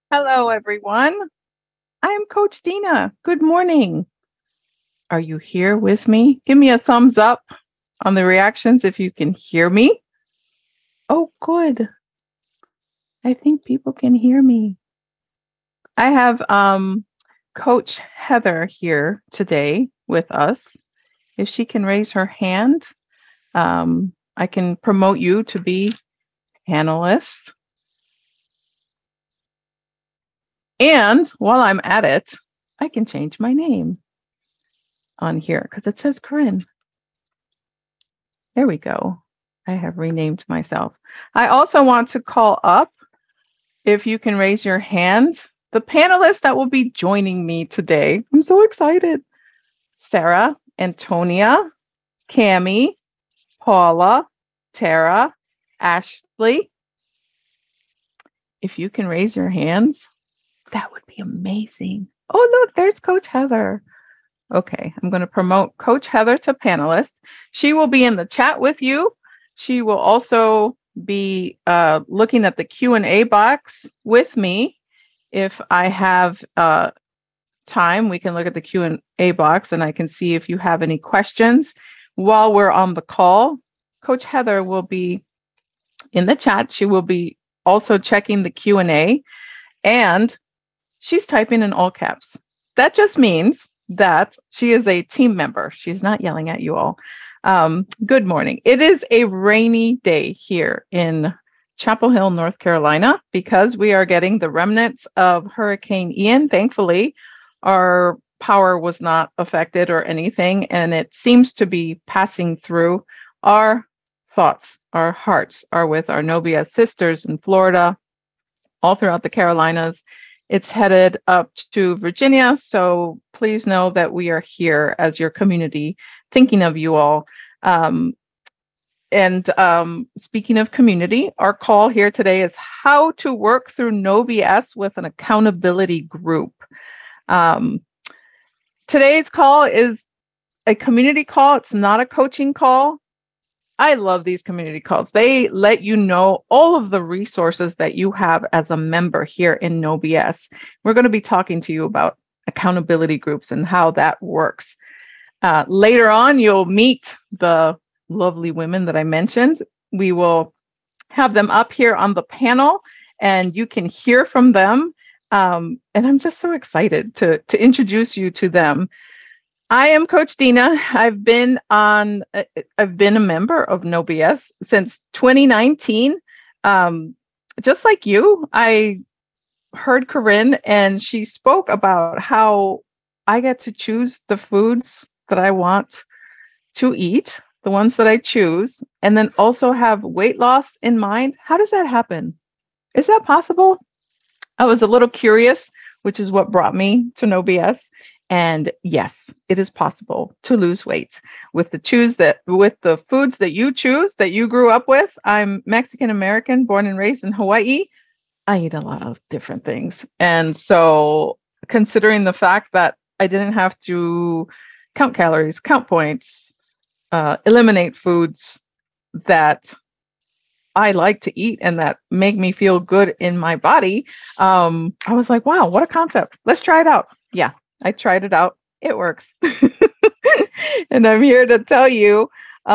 Hello, everyone. I'm Coach Dina. Good morning. Are you here with me? Give me a thumbs up on the reactions if you can hear me. Oh, good. I think people can hear me. I have Coach Heather here today with us. If she can raise her hand, I can promote you to be panelist. And while I'm at it, I can change my name on here because it says Corinne. There we go. I have renamed myself. I also want to call up, if you can raise your hand, the panelists that will be joining me today. I'm so excited. Sarah, Antonia, Cami, Paula, Tara, Ashley. If you can raise your hands, that would be amazing. Oh, look, there's Coach Heather. Okay, I'm going to promote Coach Heather to panelist. She will be in the chat with you. She will also be looking at the Q&A box with me. If I have time, we can look at the Q&A box and I can see if you have any questions while we're on the call. Coach Heather will be in the chat. She will be also checking the Q&A and she's typing in all caps. That just means that she is a team member. She's not yelling at you all. Good morning. It is a rainy day here in Chapel Hill, North Carolina, because we are getting the remnants of Hurricane Ian. Thankfully, our power was not affected or anything, and it seems to be passing through. Our thoughts, our hearts are with our No BS sisters in Florida, all throughout the Carolinas. It's headed up to Virginia, so please know that we are here as your community, thinking of you all. Speaking of community, our call here today is how to work through No BS with an accountability group. Today's call is a community call. It's not a coaching call. I love these community calls. They let you know all of the resources that you have as a member here in No BS. We're going to be talking to you about accountability groups and how that works. Later on, you'll meet the lovely women that I mentioned. We will have them up here on the panel and you can hear from them. And I'm just so excited to introduce you to them. I am Coach Dina. I've been a member of No BS since 2019. Just like you, I heard Corinne and she spoke about how I get to choose the foods that I want to eat, the ones that I choose, and then also have weight loss in mind. How does that happen? Is that possible? I was a little curious, which is what brought me to No BS. And yes, it is possible to lose weight with the foods that you choose, that you grew up with. I'm Mexican American, born and raised in Hawaii. I eat a lot of different things. And so considering the fact that I didn't have to count calories, count points, eliminate foods that I like to eat and that make me feel good in my body, I was like, wow, what a concept. Let's try it out. Yeah, I tried it out. It works. And I'm here to tell you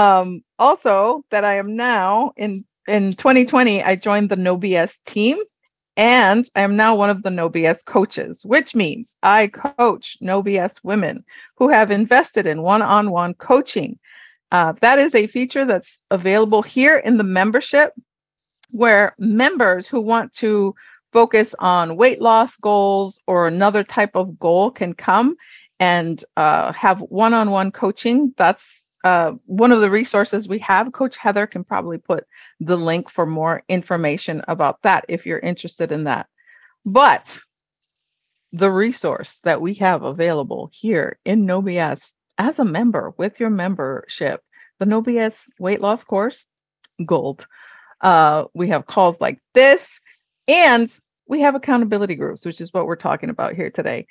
also that I am now in 2020, I joined the No BS team. And I am now one of the No BS coaches, which means I coach No BS women who have invested in one-on-one coaching. That is a feature that's available here in the membership, where members who want to focus on weight loss goals or another type of goal can come and have one-on-one coaching. That's one of the resources we have. Coach Heather can probably put the link for more information about that if you're interested in that. But the resource that we have available here in No BS as a member with your membership, the No BS weight loss course, gold. We have calls like this, and we have accountability groups, which is what we're talking about here today.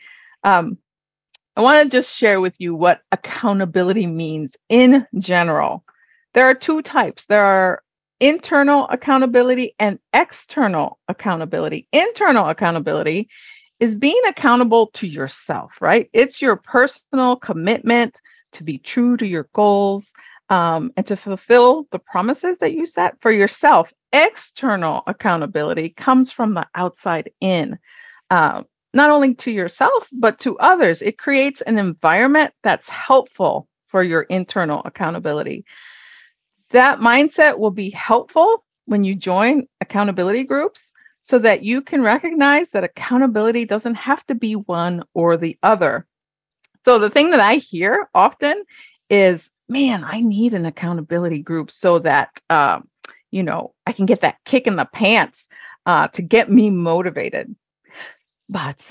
I want to just share with you what accountability means in general. There are two types. There are internal accountability and external accountability. Internal accountability is being accountable to yourself, right? It's your personal commitment to be true to your goals, and to fulfill the promises that you set for yourself. External accountability comes from the outside in, not only to yourself, but to others. It creates an environment that's helpful for your internal accountability. That mindset will be helpful when you join accountability groups so that you can recognize that accountability doesn't have to be one or the other. So the thing that I hear often is, man, I need an accountability group so that, I can get that kick in the pants to get me motivated. But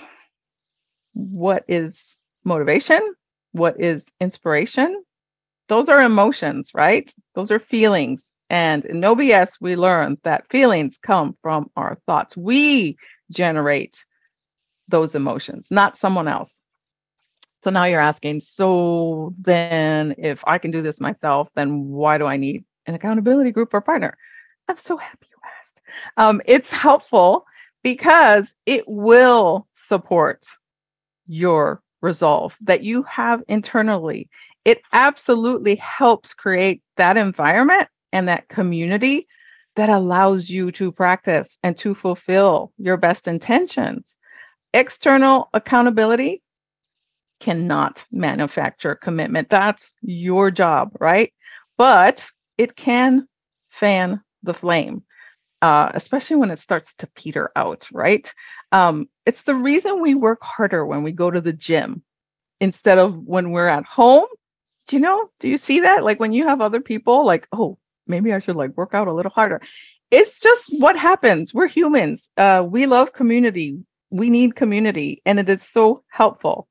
what is motivation? What is inspiration? Those are emotions, right? Those are feelings. And in No BS, we learned that feelings come from our thoughts. We generate those emotions, not someone else. So now you're asking, so then if I can do this myself, then why do I need an accountability group or partner? I'm so happy you asked. It's helpful because it will support your resolve that you have internally. It absolutely helps create that environment and that community that allows you to practice and to fulfill your best intentions. External accountability cannot manufacture commitment. That's your job, right? But it can fan the flame, especially when it starts to peter out, right? It's the reason we work harder when we go to the gym instead of when we're at home. Do you see that? Like when you have other people, like, oh, maybe I should like work out a little harder. It's just what happens. We're humans. We love community. We need community, and it is so helpful.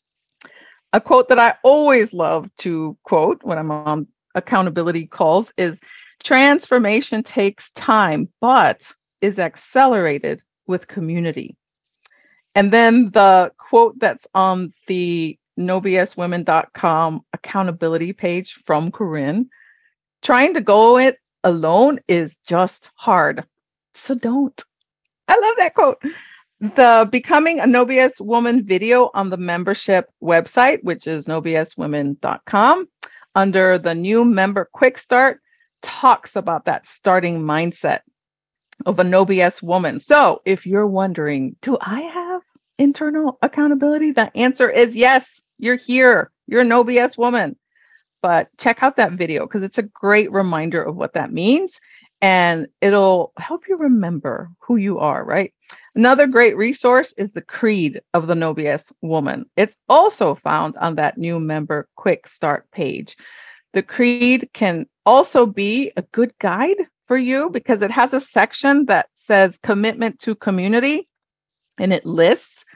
A quote that I always love to quote when I'm on accountability calls is, transformation takes time, but is accelerated with community. And then the quote that's on the nobswomen.com accountability page from Corinne, trying to go it alone is just hard. So don't. I love that quote. The Becoming a No BS Woman video on the membership website, which is nobswomen.com, under the new member quick start, talks about that starting mindset of a No BS woman. So if you're wondering, do I have internal accountability? The answer is yes. You're here. You're a No BS woman. But check out that video because it's a great reminder of what that means. And it'll help you remember who you are, right? Another great resource is the Creed of the No BS Woman. It's also found on that new member quick start page. The Creed can also be a good guide for you because it has a section that says commitment to community, and it lists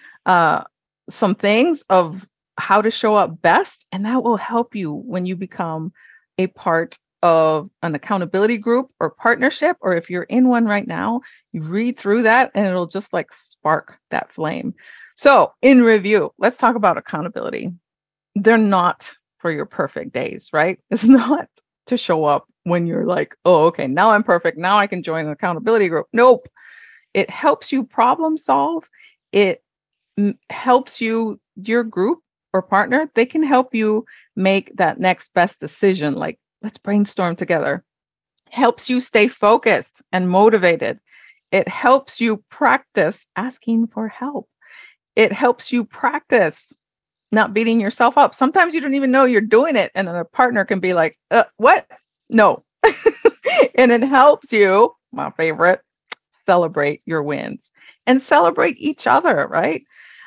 some things of how to show up best. And that will help you when you become a part of an accountability group or partnership, or if you're in one right now, you read through that and it'll just like spark that flame. So in review, let's talk about accountability. They're not for your perfect days, right? It's not to show up when you're like, oh, okay, now I'm perfect. Now I can join an accountability group. Nope. It helps you problem solve. It helps you, your group or partner, they can help you make that next best decision. Like, let's brainstorm together. Helps you stay focused and motivated. It helps you practice asking for help. It helps you practice not beating yourself up. Sometimes you don't even know you're doing it. And then a partner can be like, what? No. And it helps you, my favorite, celebrate your wins and celebrate each other, right?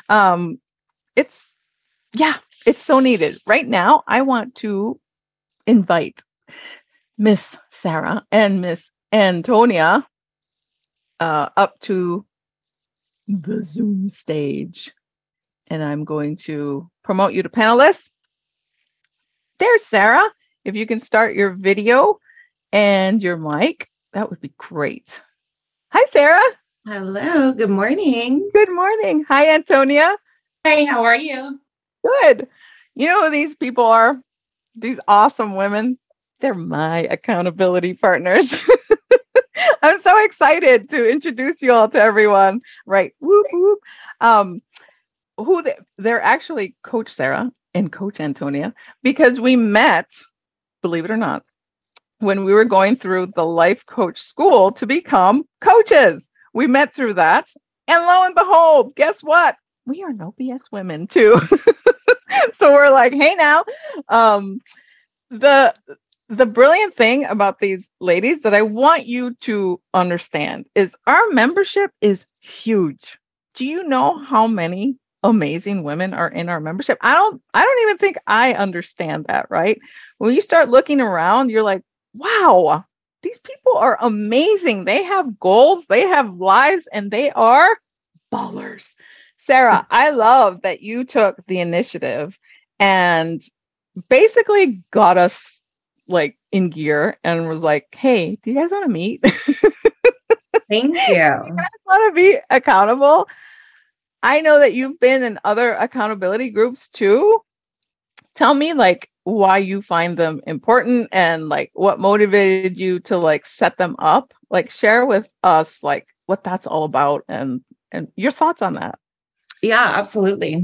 It's so needed. Right now, I want to invite Miss Sarah and Miss Antonia up to the Zoom stage. And I'm going to promote you to panelists. There's Sarah. If you can start your video and your mic, that would be great. Hi, Sarah. Hello. Good morning. Good morning. Hi, Antonia. Hey, how are you? Good. You know who these people are? These awesome women. They're my accountability partners. I'm so excited to introduce you all to everyone. Right. Whoop, whoop. Um, they're actually Coach Sarah and Coach Antonia, because we met, believe it or not, when we were going through the life coach school to become coaches. We met through that. And lo and behold, guess what? We are no BS women too. So we're like, hey now. The the brilliant thing about these ladies that I want you to understand is our membership is huge. Do you know how many amazing women are in our membership? I don't even think I understand that, right? When you start looking around, you're like, wow, these people are amazing. They have goals, they have lives, and they are ballers. Sarah, I love that you took the initiative and basically got us like in gear and was like, hey, do you guys want to meet? Thank You you. guys want to be accountable? I know that you've been in other accountability groups too. Tell me like why you find them important and like what motivated you to like set them up. Like share with us like what that's all about and your thoughts on that. Yeah, absolutely.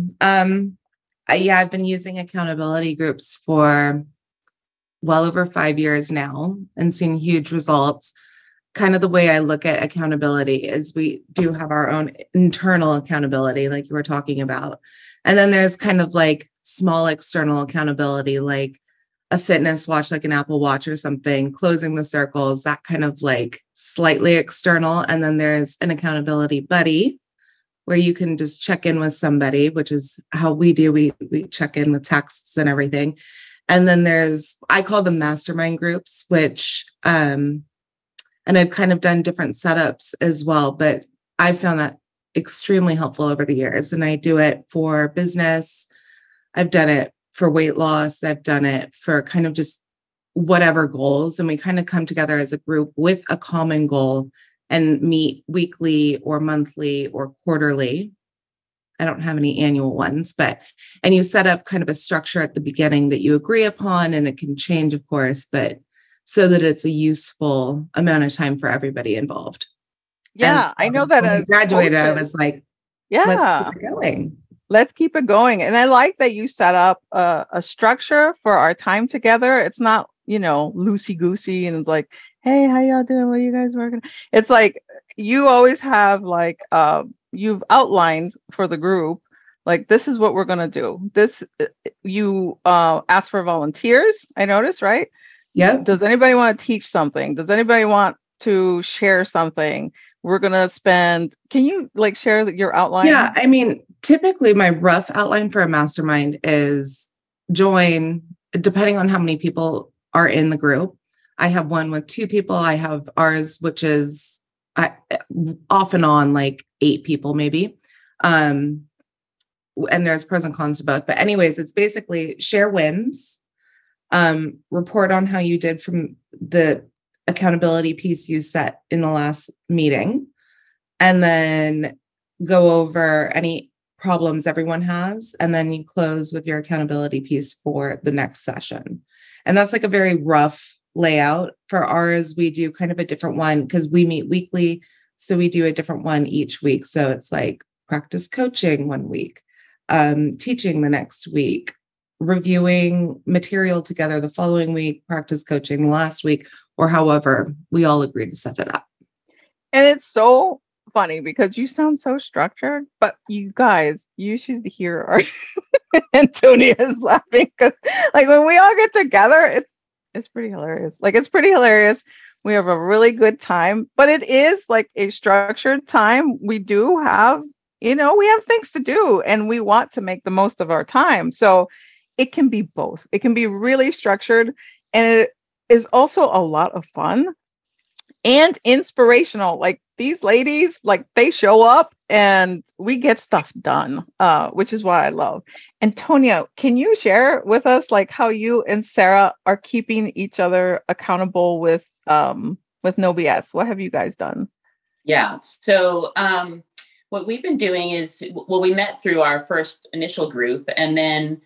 I've been using accountability groups for well over 5 years now and seen huge results. Kind of the way I look at accountability is we do have our own internal accountability, like you were talking about. And then there's kind of like small external accountability, like a fitness watch, like an Apple Watch or something, closing the circles, that kind of like slightly external. And then there's an accountability buddy where you can just check in with somebody, which is how we do. We check in with texts and everything. And then I call them mastermind groups, which, and I've kind of done different setups as well, but I found that extremely helpful over the years. And I do it for business. I've done it for weight loss. I've done it for kind of just whatever goals. And we kind of come together as a group with a common goal and meet weekly or monthly or quarterly. I don't have any annual ones, and you set up kind of a structure at the beginning that you agree upon, and it can change, of course, but so that it's a useful amount of time for everybody involved. And Yeah, so I know that when I as graduated, I coaches. was like, let's keep Yeah. it going. Let's keep it going. And I like that you set up a structure for our time together. It's not, loosey goosey and like, hey, how y'all doing? What are you guys working? It's like you always have like you've outlined for the group, like this is what we're gonna do. This you ask for volunteers, I noticed, right? Yep. Does anybody want to teach something? Does anybody want to share something? We're gonna spend, can you like share your outline? Yeah. I mean, typically my rough outline for a mastermind is join, depending on how many people are in the group. I have one with 2 people. I have ours, which is off and on like 8 people, maybe. And there's pros and cons to both. But anyways, it's basically share wins, report on how you did from the accountability piece you set in the last meeting, and then go over any problems everyone has. And then you close with your accountability piece for the next session. And that's like a very rough layout. For ours, we do kind of a different one because we meet weekly. So we do a different one each week. So it's like practice coaching one week, teaching the next week, reviewing material together the following week, practice coaching the last week, or however we all agree to set it up. And it's so funny because you sound so structured, but you guys, you should hear our Antonia is laughing because like when we all get together, it's pretty hilarious. Like it's pretty hilarious. We have a really good time, but it is like a structured time. We do have, we have things to do and we want to make the most of our time. So it can be both. It can be really structured and it is also a lot of fun and inspirational. Like these ladies, like they show up and we get stuff done, which is what I love. Antonia, can you share with us like how you and Sarah are keeping each other accountable with No BS? What have you guys done? Yeah. So what we've been doing is, well, we met through our first initial group, and then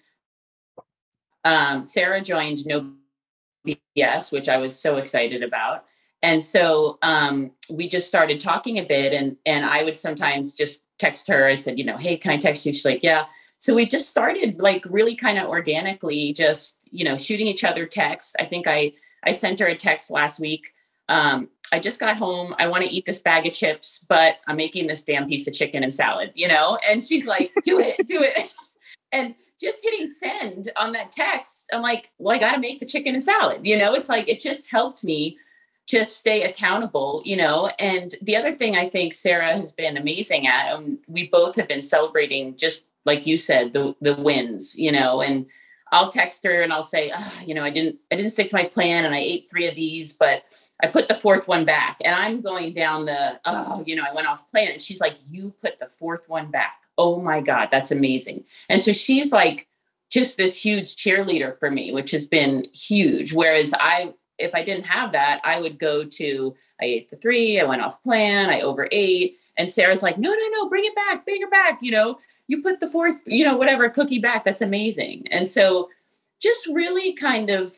Sarah joined No BS, which I was so excited about. And so we just started talking a bit, and I would sometimes just text her. I said, hey, can I text you? She's like, yeah. So we just started like really kind of organically, just, shooting each other texts. I think I sent her a text last week. I just got home. I want to eat this bag of chips, but I'm making this damn piece of chicken and salad, and she's like, do it. And just hitting send on that text, I'm like, well, I got to make the chicken and salad. It's like, it just helped me just stay accountable, And the other thing I think Sarah has been amazing at, we both have been celebrating, just like you said, the wins, and I'll text her and I'll say, I didn't stick to my plan and I ate 3 of these, but I put the 4th one back, and I'm going down I went off plan. And she's like, you put the 4th one back. Oh my God, that's amazing. And so she's like just this huge cheerleader for me, which has been huge. Whereas if I didn't have that, I would I ate the 3, I went off plan, I overate. And Sarah's like, no, bring it back, you put the 4th, whatever cookie back. That's amazing. And so just really kind of,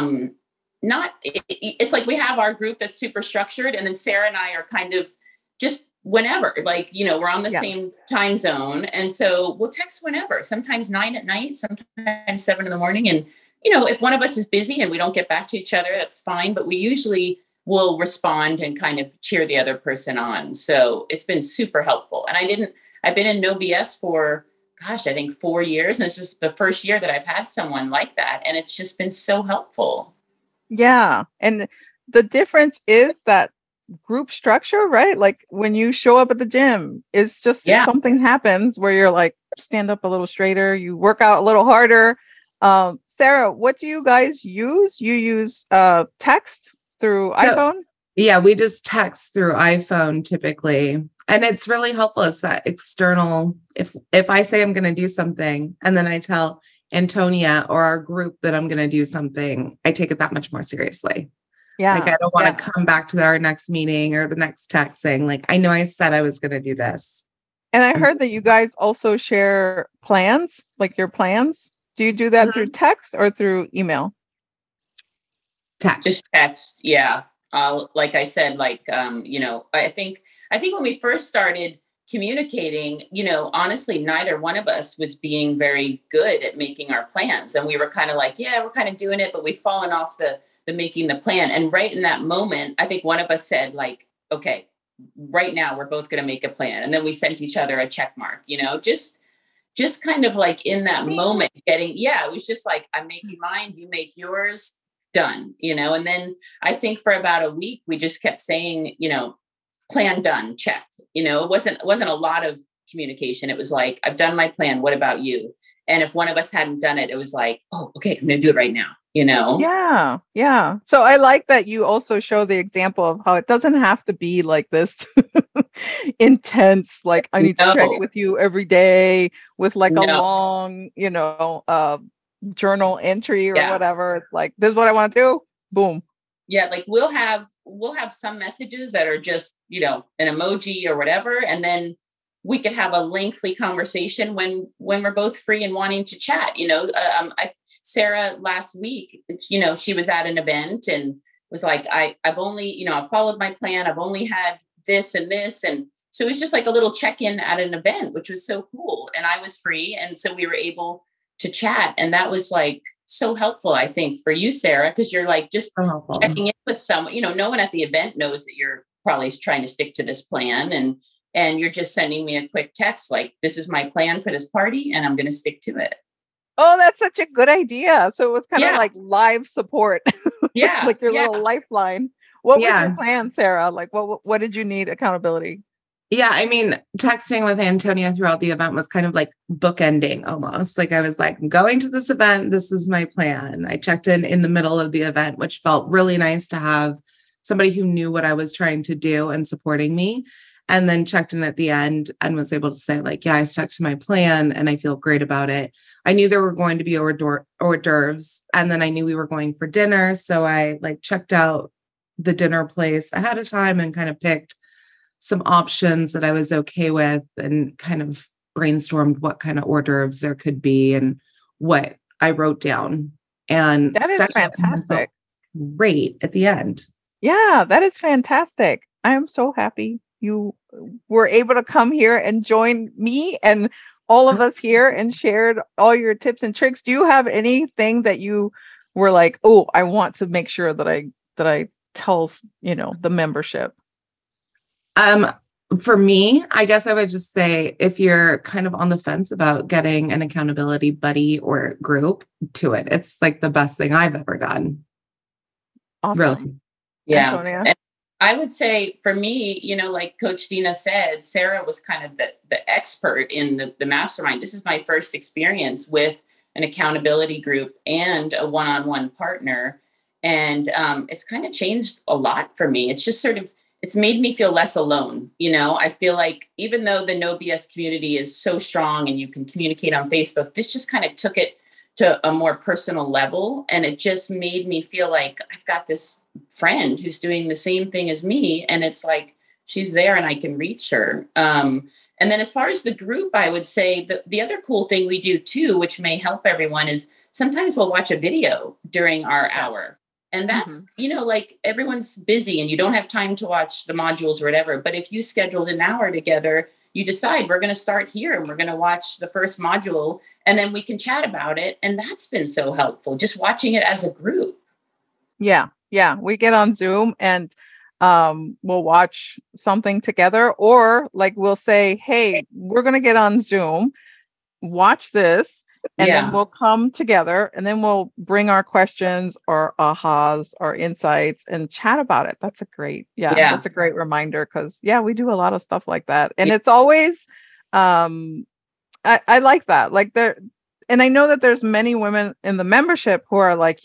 it's like we have our group that's super structured, and then Sarah and I are kind of just whenever, like, we're on the same time zone. And so we'll text whenever, sometimes 9 at night, sometimes 7 in the morning. And, if one of us is busy and we don't get back to each other, that's fine. But we usually will respond and kind of cheer the other person on. So it's been super helpful. And I've been in No BS for, I think 4 years. And it's just the first year that I've had someone like that. And it's just been so helpful. Yeah. And the difference is that group structure, right? Like when you show up at the gym, it's just something happens where you're like, stand up a little straighter, you work out a little harder. Sarah, what do you guys use? You use text through iPhone? Yeah, we just text through iPhone typically. And it's really helpful. It's that external, if I say I'm going to do something and then I tell Antonia or our group that I'm going to do something, I take it that much more seriously. Yeah. Like I don't want to come back to our next meeting or the next text saying like, I know I said I was going to do this. And I heard that you guys also share plans, like your plans. Do you do that through text or through email? Text. Just text. Yeah. Like I said, I think when we first started communicating, honestly, neither one of us was being very good at making our plans. And we were kind of like, we're kind of doing it, but we've fallen off the making the plan. And right in that moment, I think one of us said like, okay, right now we're both going to make a plan. And then we sent each other a check mark, just kind of like in that moment it was just like, I'm making mine, you make yours, done, and then I think for about a week, we just kept saying, plan done, check, it wasn't a lot of communication. It was like, I've done my plan. What about you? And if one of us hadn't done it, it was like, oh, okay, I'm going to do it right now, Yeah. Yeah. So I like that you also show the example of how it doesn't have to be like this intense, like I need to check with you every day with like a long, journal entry or whatever. It's like, this is what I want to do. Boom. Yeah. Like we'll have some messages that are just, an emoji or whatever. And then we could have a lengthy conversation when we're both free and wanting to chat. Sarah last week, she was at an event and was like, I've only, I've followed my plan. I've only had this and this. And so it was just like a little check-in at an event, which was so cool. And I was free. And so we were able to chat. And that was like so helpful, I think, for you, Sarah, because you're like just checking in with someone, no one at the event knows that you're probably trying to stick to this plan. And you're just sending me a quick text, like, this is my plan for this party and I'm going to stick to it. Oh, that's such a good idea. So it was kind of like live support. Yeah. Like your little lifeline. What was your plan, Sarah? Like, what did you need accountability? Yeah. I mean, texting with Antonia throughout the event was kind of like bookending almost. Like I was like, I'm going to this event. This is my plan. I checked in the middle of the event, which felt really nice to have somebody who knew what I was trying to do and supporting me. And then checked in at the end and was able to say like, yeah, I stuck to my plan and I feel great about it. I knew there were going to be hors d'oeuvres and then I knew we were going for dinner. So I like checked out the dinner place ahead of time and kind of picked some options that I was okay with and kind of brainstormed what kind of hors d'oeuvres there could be and what I wrote down. And that is fantastic. Great at the end. Yeah, that is fantastic. I am so happy you were able to come here and join me and all of us here and shared all your tips and tricks. Do you have anything that you were like, oh, I want to make sure that I tell, the membership? For me, I guess I would just say if you're kind of on the fence about getting an accountability buddy or group, to it. It's like the best thing I've ever done. Awesome. Really. Yeah. Antonia? And I would say for me, like Coach Dina said, Sarah was kind of the expert in the mastermind. This is my first experience with an accountability group and a one-on-one partner. And it's kind of changed a lot for me. It's just it's made me feel less alone. I feel like even though the No BS community is so strong and you can communicate on Facebook, this just kind of took it to a more personal level. And it just made me feel like I've got this friend who's doing the same thing as me. And it's like, she's there and I can reach her. And then as far as the group, I would say the other cool thing we do too, which may help everyone, is sometimes we'll watch a video during our hour. And that's, like everyone's busy and you don't have time to watch the modules or whatever. But if you scheduled an hour together, you decide we're going to start here and we're going to watch the first module and then we can chat about it. And that's been so helpful, just watching it as a group. Yeah. Yeah. We get on Zoom and we'll watch something together, or like we'll say, hey, we're going to get on Zoom, watch this. And then we'll come together and then we'll bring our questions or ahas or insights and chat about it. That's a great, that's a great reminder because, we do a lot of stuff like that. And it's always, I like that. Like and I know that there's many women in the membership who are like,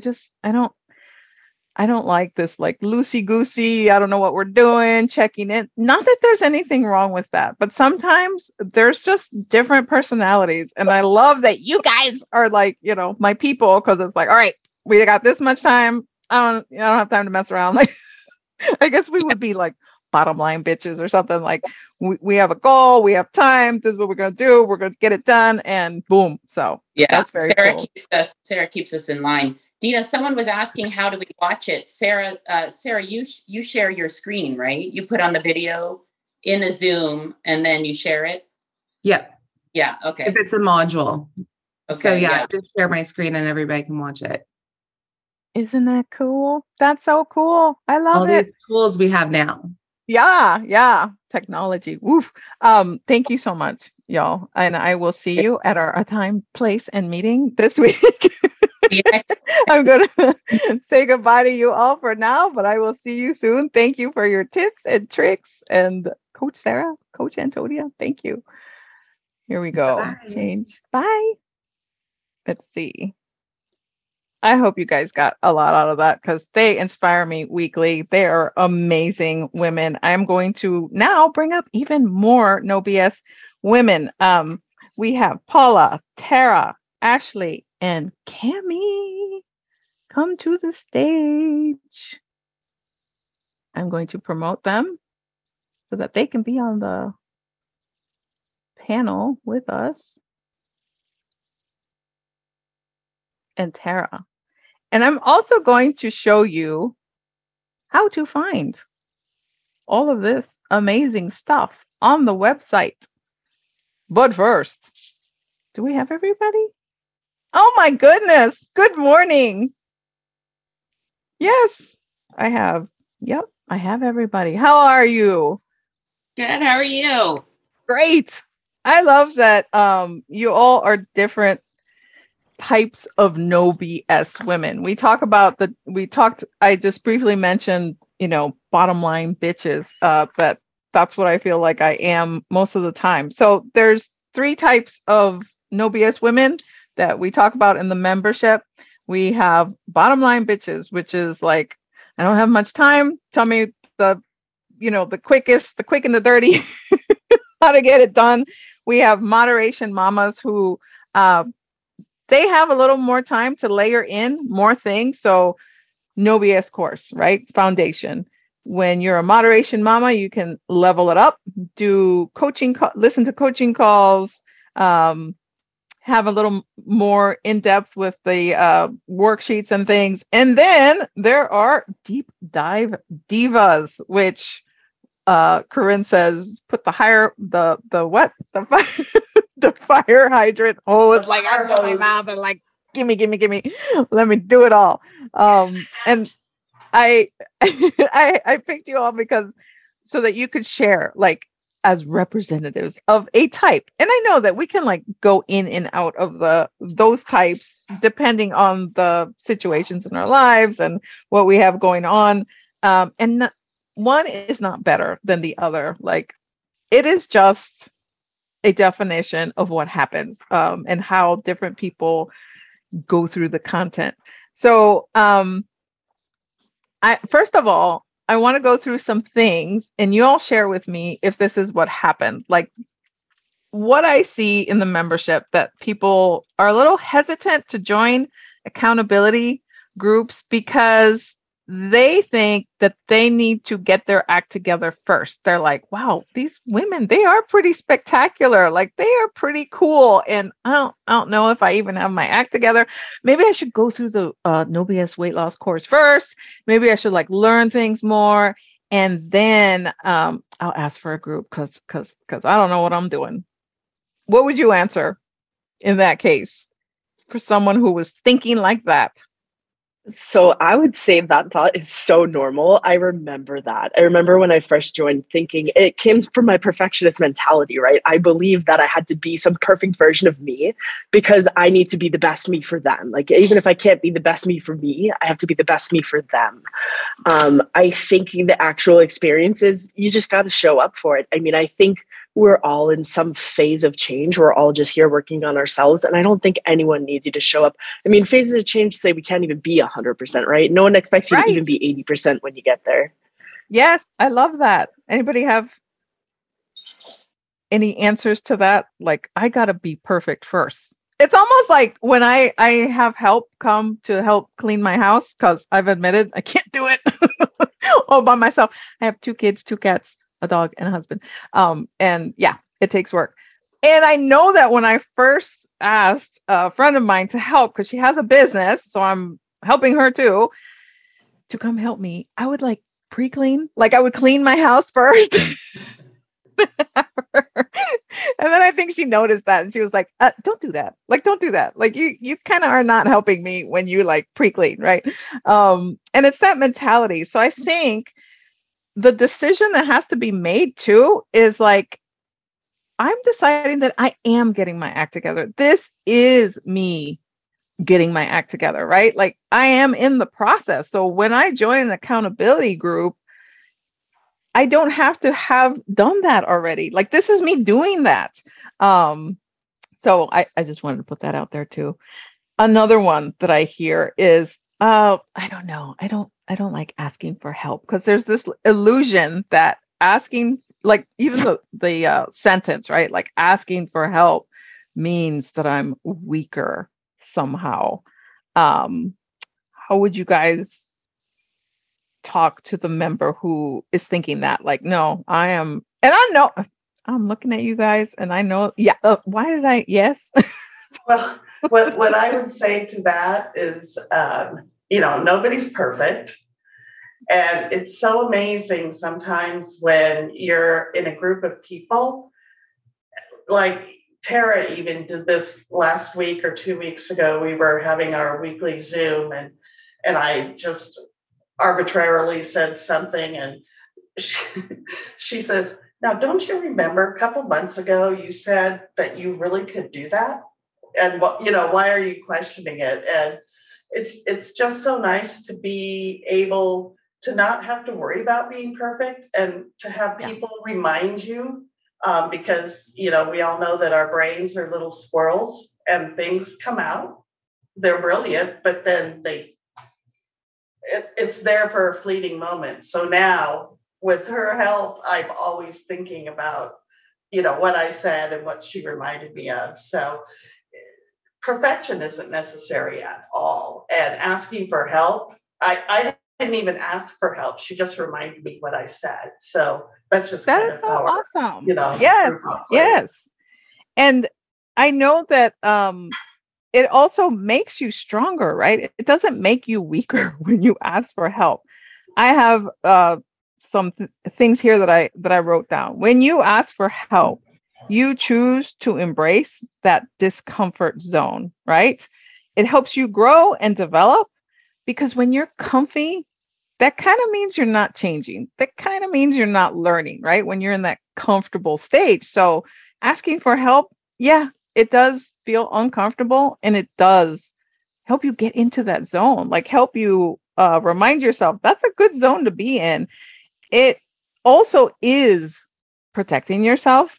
I don't like this like loosey goosey. I don't know what we're doing, checking in. Not that there's anything wrong with that, but sometimes there's just different personalities. And I love that you guys are like, my people, because it's like, all right, we got this much time. I don't have time to mess around. Like, I guess we would be like bottom line bitches or something. Like we have a goal, we have time. This is what we're going to do. We're going to get it done, and boom. So that's very cool. Sarah keeps us in line. Dina, someone was asking, how do we watch it? Sarah, you share your screen, right? You put on the video in a Zoom and then you share it? Yeah. Yeah. Okay. If it's a module. Okay. So I just share my screen and everybody can watch it. Isn't that cool? That's so cool. I love all these tools we have now. Yeah. Technology. Woof. Thank you so much, y'all. And I will see you at our time, place, and meeting this week. I'm going to say goodbye to you all for now, but I will see you soon. Thank you for your tips and tricks. And Coach Sarah, Coach Antonia, thank you. Here we go. Bye. Change. Bye. Let's see. I hope you guys got a lot out of that because they inspire me weekly. They are amazing women. I'm going to now bring up even more No BS women. We have Paula, Tara, Ashley, and Cami. Come to the stage. I'm going to promote them so that they can be on the panel with us. And Tara. And I'm also going to show you how to find all of this amazing stuff on the website. But first, do we have everybody? Oh my goodness. Good morning. Yes, I have. Yep, I have everybody. How are you? Good. How are you? Great. I love that you all are different types of No BS women. I just briefly mentioned, bottom line bitches, but that's what I feel like I am most of the time. So there's 3 types of No BS women that we talk about in the membership. We have bottom line bitches, which is like, I don't have much time. Tell me the quick and the dirty, how to get it done. We have moderation mamas who, they have a little more time to layer in more things. So No BS course, right? Foundation. When you're a moderation mama, you can level it up, do coaching, listen to coaching calls, have a little more in depth with the worksheets and things. And then there are deep dive divas, which Corinne says, put the the fire hydrant hose, like I'm going mouth and like, gimme, let me do it all. And I I picked you all because so that you could share like as representatives of a type. And I know that we can like go in and out of those types depending on the situations in our lives and what we have going on. One is not better than the other. Like it is just a definition of what happens and how different people go through the content. So first of all, I want to go through some things and you all share with me if this is what happened. Like what I see in the membership that people are a little hesitant to join accountability groups because they think that they need to get their act together first. They're like, wow, these women, they are pretty spectacular. Like they are pretty cool. And I don't know if I even have my act together. Maybe I should go through the No BS weight loss course first. Maybe I should like learn things more. And then I'll ask for a group because I don't know what I'm doing. What would you answer in that case for someone who was thinking like that? So I would say that thought is so normal. I remember that. I remember when I first joined thinking it came from my perfectionist mentality, right? I believed that I had to be some perfect version of me because I need to be the best me for them. Like, even if I can't be the best me for me, I have to be the best me for them. I think the actual experience is you just got to show up for it. I mean, I think we're all in some phase of change. We're all just here working on ourselves. And I don't think anyone needs you to show up. I mean, phases of change say we can't even be 100%, right? No one expects you to even be 80% when you get there. Yes, I love that. Anybody have any answers to that? Like, I got to be perfect first. It's almost like when I have help come to help clean my house, because I've admitted I can't do it all by myself. I have 2 kids, 2 cats, a dog, and a husband. And yeah, it takes work. And I know that when I first asked a friend of mine to help, because she has a business, so I'm helping her too, to come help me, I would like pre-clean. Like I would clean my house first. And then I think she noticed that and she was like, don't do that. Like, don't do that. Like you kind of are not helping me when you like pre-clean, right? And it's that mentality. So I think the decision that has to be made too is like, I'm deciding that I am getting my act together. This is me getting my act together, right? Like I am in the process. So when I join an accountability group, I don't have to have done that already. Like this is me doing that. So I just wanted to put that out there too. Another one that I hear is, I don't know. I don't like asking for help because there's this illusion that asking, like even the sentence, right? Like asking for help means that I'm weaker somehow. How would you guys talk to the member who is thinking that? Like, no, I am, and I know I'm looking at you guys, and I know, yeah. Why did I? Yes. Well, what I would say to that is, nobody's perfect. And it's so amazing sometimes when you're in a group of people, like Tara even did this last week or 2 weeks ago. We were having our weekly Zoom and I just arbitrarily said something and she says, now, don't you remember a couple months ago, you said that you really could do that? And why are you questioning it? And it's just so nice to be able to not have to worry about being perfect and to have people remind you, because, we all know that our brains are little squirrels and things come out. They're brilliant, but then it's there for a fleeting moment. So now with her help, I'm always thinking about, what I said and what she reminded me of. So perfection isn't necessary at all. And asking for help, I didn't even ask for help. She just reminded me what I said. So that's just that is so awesome. Yes. And I know that it also makes you stronger, right? It doesn't make you weaker when you ask for help. I have some things here that I wrote down. When you ask for help, you choose to embrace that discomfort zone, right? It helps you grow and develop because when you're comfy, that kind of means you're not changing. That kind of means you're not learning, right? When you're in that comfortable stage. So asking for help, yeah, it does feel uncomfortable and it does help you get into that zone, like help you remind yourself that's a good zone to be in. It also is protecting yourself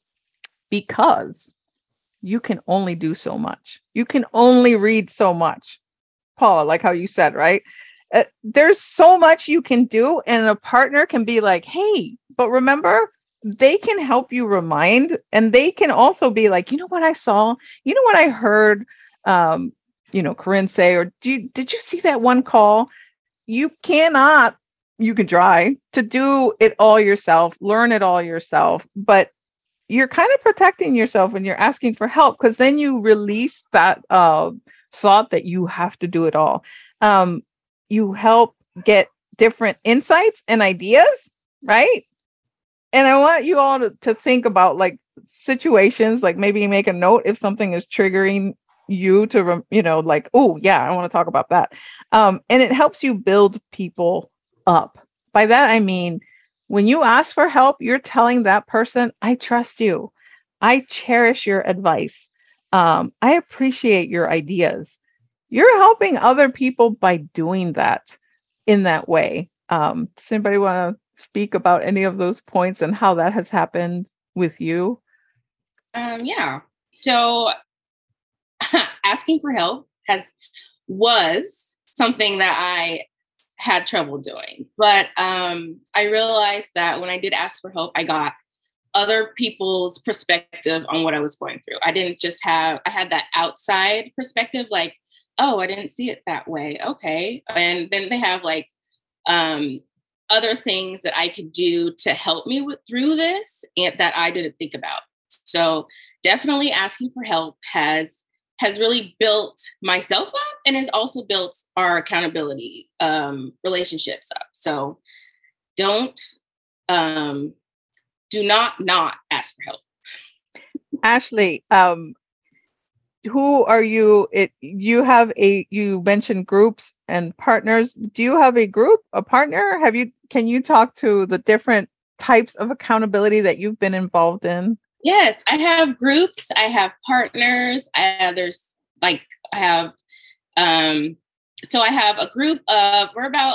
because you can only do so much. You can only read so much. Paula, like how you said, right? There's so much you can do, and a partner can be like, hey, but remember, they can help you remind, and they can also be like, you know what I saw? You know what I heard? Corinne say, or did you see that one call? You cannot, you can try to do it all yourself, learn it all yourself, but you're kind of protecting yourself when you're asking for help because then you release that thought that you have to do it all. You help get different insights and ideas, right? And I want you all to think about like situations, like maybe make a note if something is triggering you to, like, oh, yeah, I want to talk about that. And it helps you build people up. By that, I mean, when you ask for help, you're telling that person, I trust you. I cherish your advice. I appreciate your ideas. You're helping other people by doing that in that way. Does anybody want to speak about any of those points and how that has happened with you? Yeah. So asking for help was something that I had trouble doing. But I realized that when I did ask for help, I got other people's perspective on what I was going through. I had that outside perspective, like, oh, I didn't see it that way. Okay. And then they have like other things that I could do to help me through this and that I didn't think about. So definitely asking for help has really built myself up and has also built our accountability relationships up. So do not ask for help. Ashley, who are you? You mentioned groups and partners. Do you have a group, a partner? Can you talk to the different types of accountability that you've been involved in? Yes, I have groups. I have partners. I have a group of,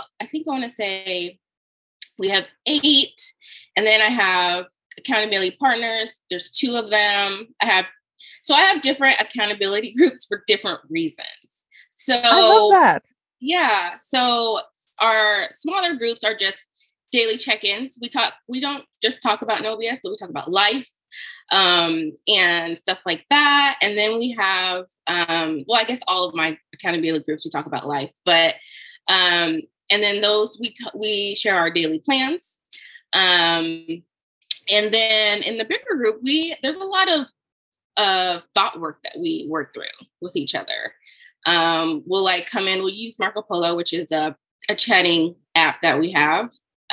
we have 8, and then I have accountability partners. There's 2 of them. I have different accountability groups for different reasons. So I love that. Yeah. So our smaller groups are just daily check-ins. We don't just talk about No BS, but we talk about life and stuff like that. And then we have, I guess all of my accountability groups, we talk about life, but, and then those we share our daily plans. And then in the bigger group, there's a lot of thought work that we work through with each other. We'll use Marco Polo, which is a chatting app that we have.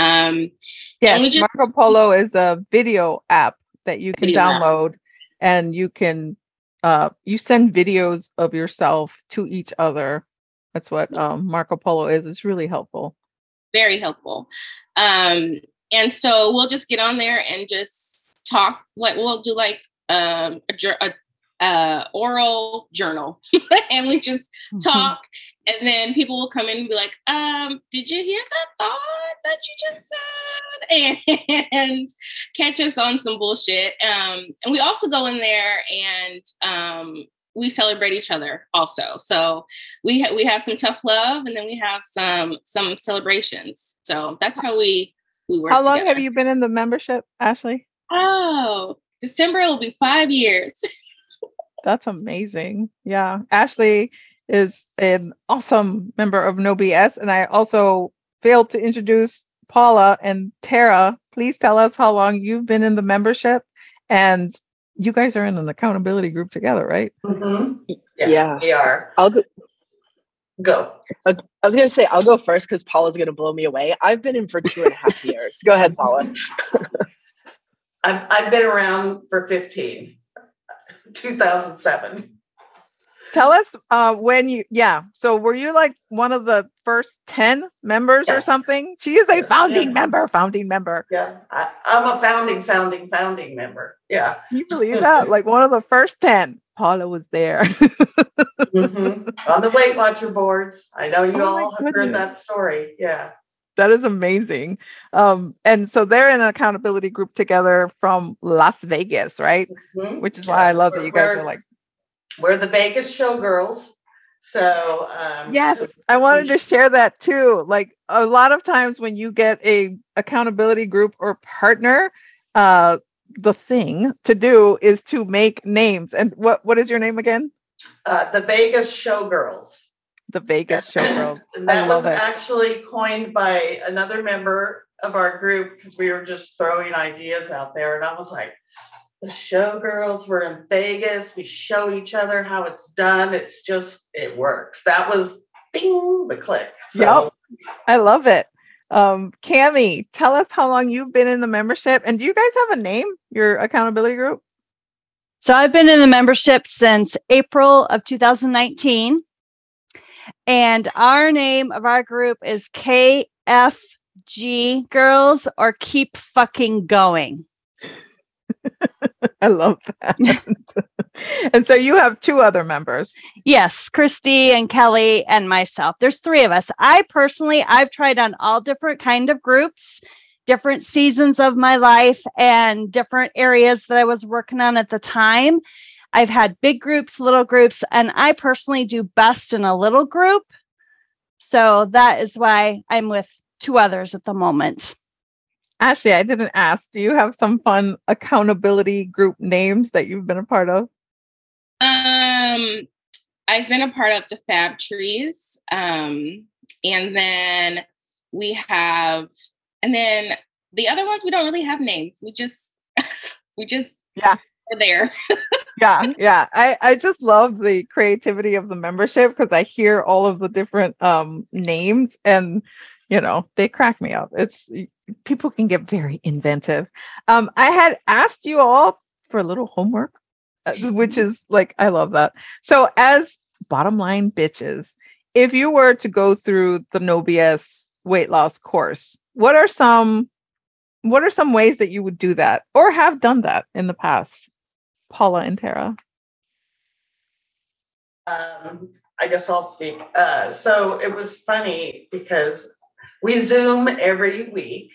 Marco Polo is a video app that you can download and you can you send videos of yourself to each other. That's what Marco Polo is. It's really helpful. Very helpful. And so we'll just get on there and just talk. Like we'll do like a oral journal, and we just talk. And then people will come in and be like, did you hear that thought that you just said? And catch us on some bullshit. And we also go in there and we celebrate each other also. So we have some tough love, and then we have some celebrations. So that's how we work. How long have you been in the membership, Ashley? Oh, December will be 5 years. That's amazing. Yeah. Ashley is an awesome member of No BS. And I also failed to introduce Paula and Tara. Please tell us how long you've been in the membership and you guys are in an accountability group together, right? Mm-hmm. Yeah. We are. I'll go. Go. I was going to say, I'll go first because Paula's going to blow me away. I've been in for 2.5 years. Go ahead, Paula. I've been around for 2007. Tell us so were you like one of the first 10 members or something? She is a founding member. Yeah, I'm a founding member. Yeah. Can you believe that? Like one of the first 10. Paula was there. Mm-hmm. On the Weight Watcher boards. I know you all have heard that story. Yeah. That is amazing. And so they're in an accountability group together from Las Vegas, right? Mm-hmm. Which is why I love that you guys are like. We're the Vegas showgirls. So yes, I wanted to share that too. Like a lot of times when you get a accountability group or partner, the thing to do is to make names. And what is your name again? The Vegas Showgirls. The Vegas Showgirls. That was actually coined by another member of our group because we were just throwing ideas out there. And I was like, the Showgirls, we're in Vegas. We show each other how it's done. It's just, it works. That was bing, the click. So. Yep. I love it. Cami, tell us how long you've been in the membership, and do you guys have a name, your accountability group? So I've been in the membership since April of 2019, and our name of our group is KFG Girls, or Keep Fucking Going. I love that. And so you have 2 other members. Yes, Christy and Kelly and myself. There's 3 of us. I've tried on all different kind of groups, different seasons of my life, and different areas that I was working on at the time. I've had big groups, little groups, and I personally do best in a little group. So that is why I'm with 2 others at the moment. Ashley, I didn't ask. Do you have some fun accountability group names that you've been a part of? I've been a part of the Fab Trees. And then the other ones, we don't really have names. We just are there. Yeah. I just love the creativity of the membership because I hear all of the different names and they crack me up. People can get very inventive. I had asked you all for a little homework, which is like, I love that. So as bottom line bitches, if you were to go through the No BS weight loss course, what are some ways that you would do that or have done that in the past? Paula and Tara. I guess I'll speak. So it was funny because we Zoom every week.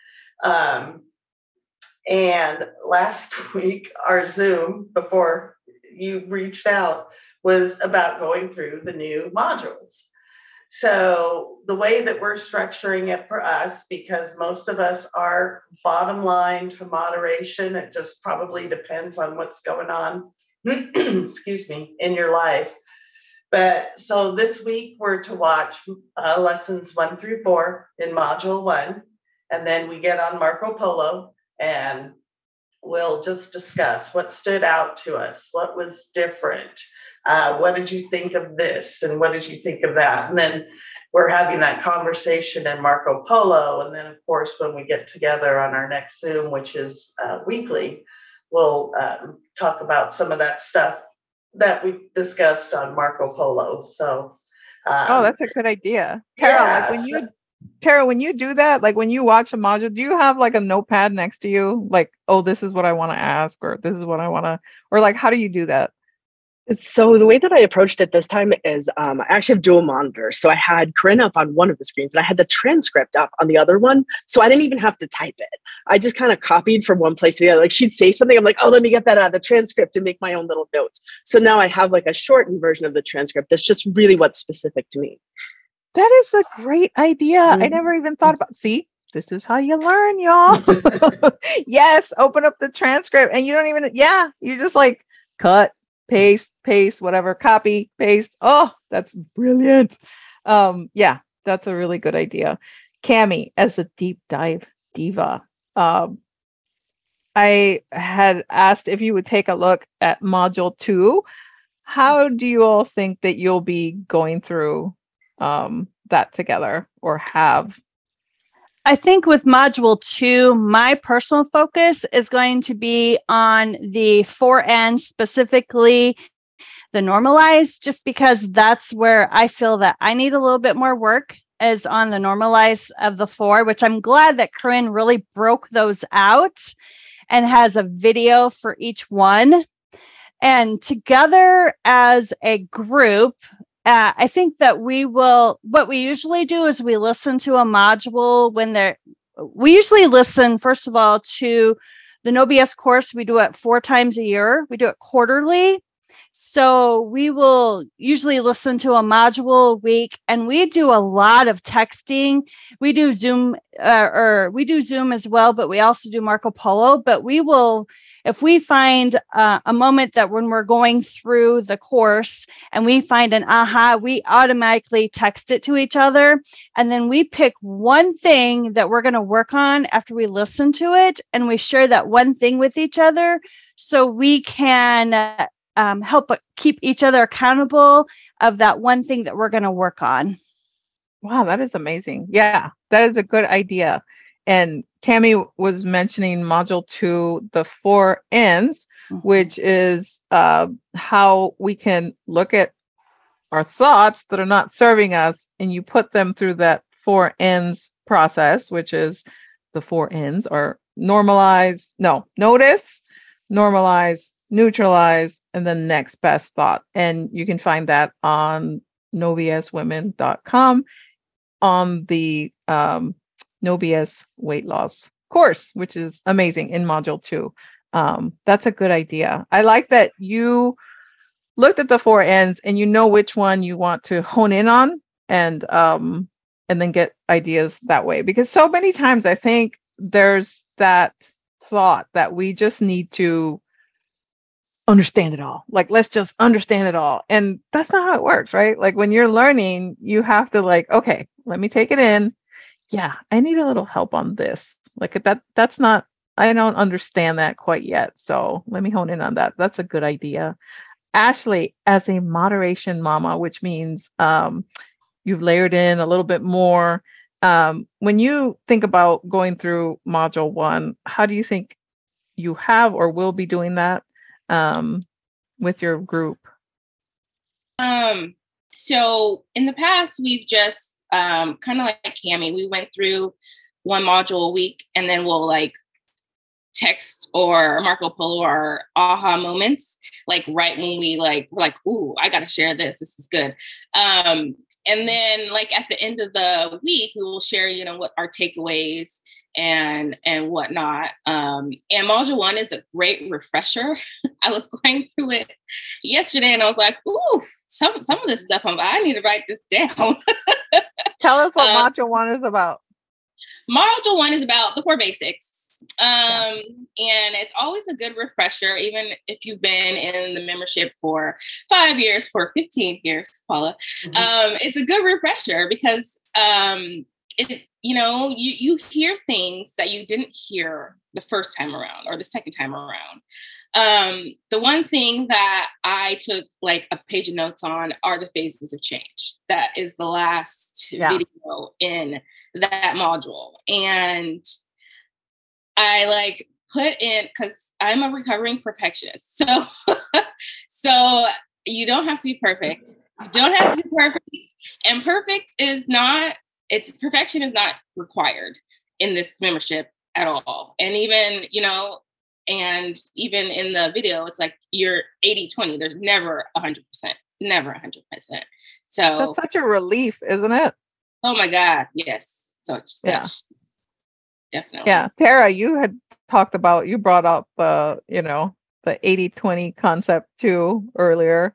And last week, our Zoom, before you reached out, was about going through the new modules. So the way that we're structuring it for us, because most of us are bottom line to moderation, it just probably depends on what's going on, excuse me, in your life. But so this week we're to watch lessons 1 through 4 in module 1. And then we get on Marco Polo and we'll just discuss what stood out to us, what was different. What did you think of this? And what did you think of that? And then we're having that conversation in Marco Polo. And then, of course, when we get together on our next Zoom, which is weekly, we'll talk about some of that stuff that we discussed on Marco Polo. So, that's a good idea. Tara, when you do that, like when you watch a module, do you have like a notepad next to you? Like, oh, this is what I want to ask, or this is what I want to, or like, how do you do that? So the way that I approached it this time is I actually have dual monitors. So I had Corinne up on one of the screens and I had the transcript up on the other one. So I didn't even have to type it. I just kind of copied from one place to the other. Like she'd say something, I'm like, oh, let me get that out of the transcript and make my own little notes. So now I have like a shortened version of the transcript that's just really what's specific to me. That is a great idea. I never even thought about, see, this is how you learn, y'all. Yes, open up the transcript and you don't even, you just like cut, paste, whatever, copy, paste. Oh, that's brilliant. That's a really good idea. Cami, as a deep dive diva, I had asked if you would take a look at module 2. How do you all think that you'll be going through that together or have? I think with module 2, my personal focus is going to be on the 4N, specifically the normalized, just because that's where I feel that I need a little bit more work, is on the normalized of the 4, which I'm glad that Corinne really broke those out and has a video for each one. And together as a group, I think that what we usually do is we listen to a module we usually listen, first of all, to the No BS course. We do it 4 times a year. We do it quarterly. So we will usually listen to a module a week, and we do a lot of texting. We do Zoom, we do Zoom as well, but we also do Marco Polo. But we will, if we find a moment that when we're going through the course and we find an aha, we automatically text it to each other. And then we pick one thing that we're going to work on after we listen to it. And we share that one thing with each other so we can help keep each other accountable of that one thing that we're going to work on. Wow, that is amazing. Yeah, that is a good idea. And Cami was mentioning module 2, the 4 N's, which is how we can look at our thoughts that are not serving us, and you put them through that 4 N's process, which is the 4 N's are notice, normalize, neutralize, and then next best thought. And you can find that on nobswomen.com on the No BS weight loss course, which is amazing in module 2. That's a good idea. I like that you looked at the 4 N's and you know which one you want to hone in on, and then get ideas that way. Because so many times I think there's that thought that we just need to understand it all. Like, let's just understand it all. And that's not how it works, right? Like when you're learning, you have to okay, let me take it in. Yeah, I need a little help on this. Like that's not, I don't understand that quite yet. So let me hone in on that. That's a good idea. Ashley, as a moderation mama, which means you've layered in a little bit more. When you think about going through module 1, how do you think you have or will be doing that with your group? So in the past, we've just kind of like Cami, we went through one module a week, and then we'll text or Marco Polo our aha moments, right when we're like, ooh, I gotta share this. This is good. And then at the end of the week, we will share, what our takeaways and whatnot. And module 1 is a great refresher. I was going through it yesterday and I was like, ooh, some of this stuff, I need to write this down. Tell us what module 1 is about. Module 1 is about the 4 basics. And it's always a good refresher, even if you've been in the membership for 5 years, for 15 years, Paula. Mm-hmm. It's a good refresher because you hear things that you didn't hear the first time around or the second time around. The one thing that I took a page of notes on are the phases of change. That is the last video in that module. And I put in, because I'm a recovering perfectionist. So you don't have to be perfect. You don't have to be perfect. And perfection is not required in this membership at all. And even, even in the video, it's you're 80-20. There's never 100%, never 100%. So that's such a relief, isn't it? Oh my God. Yes. Definitely. Yeah. Tara, you had you brought up, the 80-20 concept too earlier.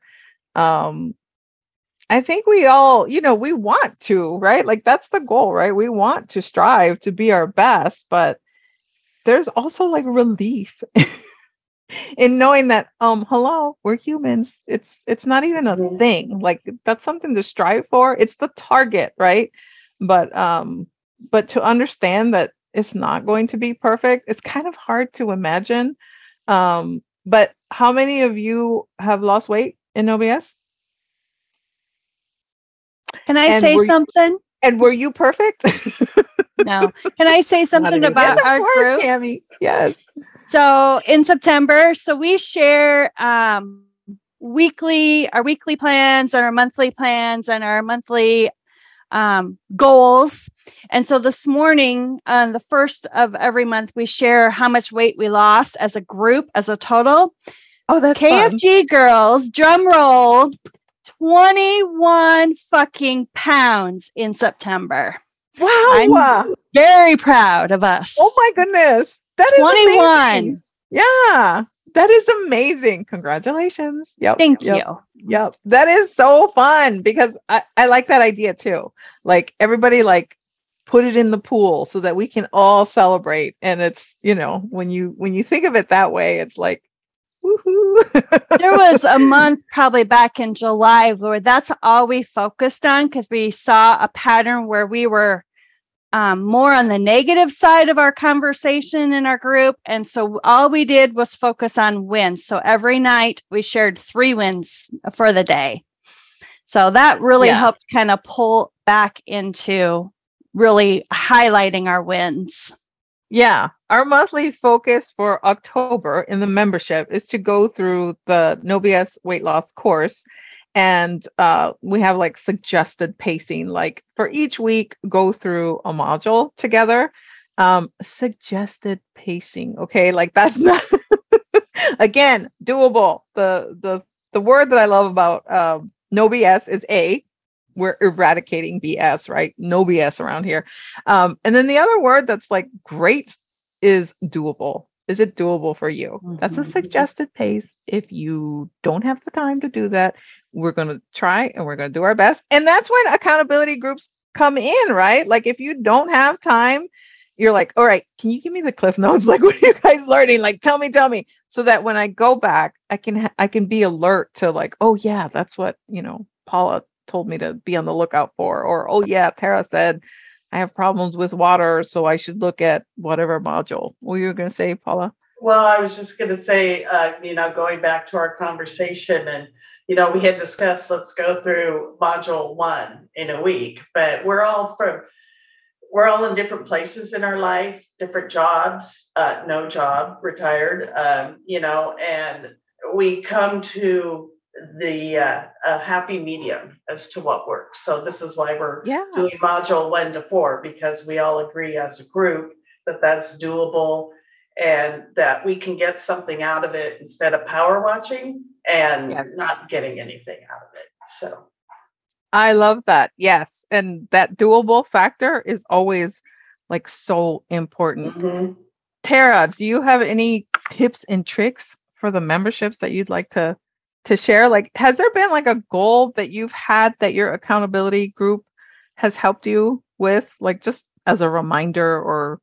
I think we all, we want to, right? That's the goal, right? We want to strive to be our best, but there's also relief in knowing that, hello, we're humans. It's not even a thing. That's something to strive for. It's the target, right? But to understand that it's not going to be perfect. It's kind of hard to imagine. But how many of you have lost weight in NoBS? Can I And say something? And were you perfect? No. Can I say something about Yes, of our course, group? Tammy. Yes. So in September, so we share our weekly plans and our monthly plans and our monthly goals. And so this morning, on the first of every month, we share how much weight we lost as a group, as a total. Oh, that's KFG fun. girls, drum roll, 21 fucking pounds in September. Wow. I'm very proud of us. Oh my goodness. That is 21. amazing. Yeah. That is amazing. Congratulations. Yep. Thank you. Yep. That is so fun because I like that idea too. Like everybody like put it in the pool so that we can all celebrate. And it's, when you think of it that way, it's like, woohoo. There was a month probably back in July where that's all we focused on because we saw a pattern where we were more on the negative side of our conversation in our group. And so all we did was focus on wins. So every night we shared 3 wins for the day. So that really helped kind of pull back into really highlighting our wins. Yeah. Our monthly focus for October in the membership is to go through the NoBS weight loss course. And we have like suggested pacing, like for each week, go through a module together. Suggested pacing. Okay. Like that's not, again, doable. The word that I love about no BS is we're eradicating BS, right? No BS around here. And then the other word that's like great is doable. Is it doable for you? Mm-hmm. That's a suggested pace. If you don't have the time to do that, we're going to try and we're going to do our best. And that's when accountability groups come in, right? Like if you don't have time, you're like, all right, can you give me the cliff notes? Like, what are you guys learning? Like, tell me, so that when I go back, I can be alert to like, oh yeah, that's what, Paula told me to be on the lookout for, or, oh yeah, Tara said I have problems with water, so I should look at whatever module. What were you going to say, Paula? Well, I was just going to say, going back to our conversation and, we had discussed, let's go through module 1 in a week, but we're all in different places in our life, different jobs, no job, retired, and we come to the happy medium as to what works. So this is why we're doing module 1 to 4, because we all agree as a group that that's doable and that we can get something out of it instead of power watching and not getting anything out of it. So I love that. Yes. And that doable factor is always like so important. Mm-hmm. Tara, do you have any tips and tricks for the memberships that you'd like to share? Like, has there been like a goal that you've had that your accountability group has helped you with, like just as a reminder or?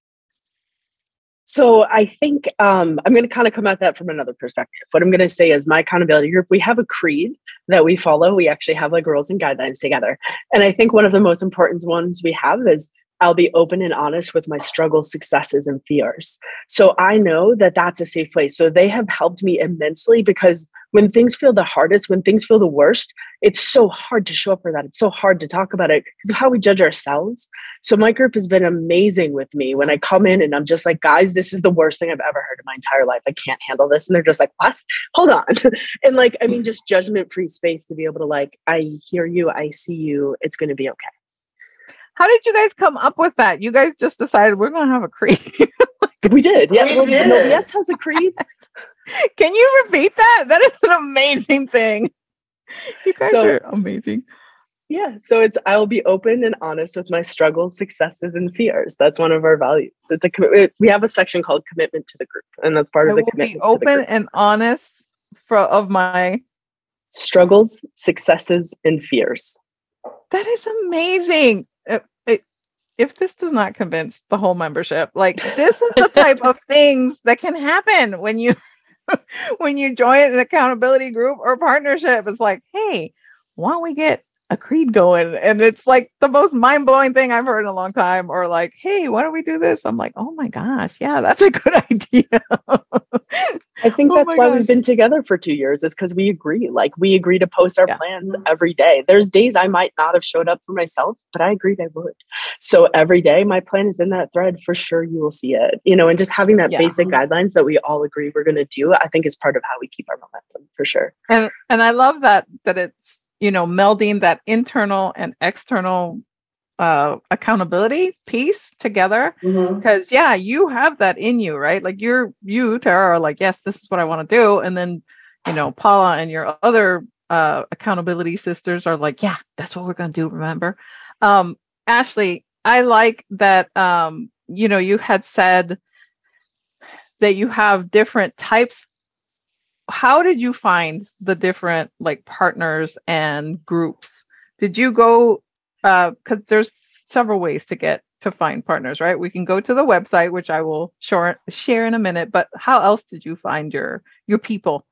So I think I'm going to kind of come at that from another perspective. What I'm going to say is my accountability group, we have a creed that we follow. We actually have like rules and guidelines together. And I think one of the most important ones we have is I'll be open and honest with my struggles, successes, and fears. So I know that that's a safe place. So they have helped me immensely because when things feel the hardest, when things feel the worst, it's so hard to show up for that. It's so hard to talk about it because of how we judge ourselves. So my group has been amazing with me when I come in and I'm just like, guys, this is the worst thing I've ever heard in my entire life. I can't handle this. And they're just like, what? Hold on. And like, I mean, just judgment-free space to be able to like, I hear you. I see you. It's going to be okay. How did you guys come up with that? You guys just decided we're going to have a creed. We did. Yeah. Well, NoBS has a creed. Can you repeat that? That is an amazing thing. You guys are amazing. Yeah. So it's, I'll be open and honest with my struggles, successes, and fears. That's one of our values. It's a commitment. We have a section called commitment to the group. And that's part of the commitment. Be open and honest of my struggles, successes, and fears. That is amazing. If this does not convince the whole membership, like this is the type of things that can happen when you join an accountability group or partnership. It's like, hey, why don't we get a creed going. And it's like the most mind-blowing thing I've heard in a long time. Or like, hey, why don't we do this? I'm like, oh my gosh, yeah, that's a good idea. I think Oh that's my why gosh. we've been together for 2 years, is because we agree. Like, we agree to post our Yeah. plans every day. There's days I might not have showed up for myself, but I agreed I would. So every day my plan is in that thread. For sure you will see it. And just having that Yeah. basic guidelines that we all agree we're going to do, I think is part of how we keep our momentum, for sure. And I love that it's, melding that internal and external accountability piece together. Because you have that in you, right? Like you, Tara, are like, yes, this is what I want to do. And then, Paula and your other accountability sisters are like, yeah, that's what we're going to do. Remember? Ashley, I like that, you had said that you have different types. How did you find the different like partners and groups? Did you go, because there's several ways to find partners, right? We can go to the website, which I will share in a minute, but how else did you find your people?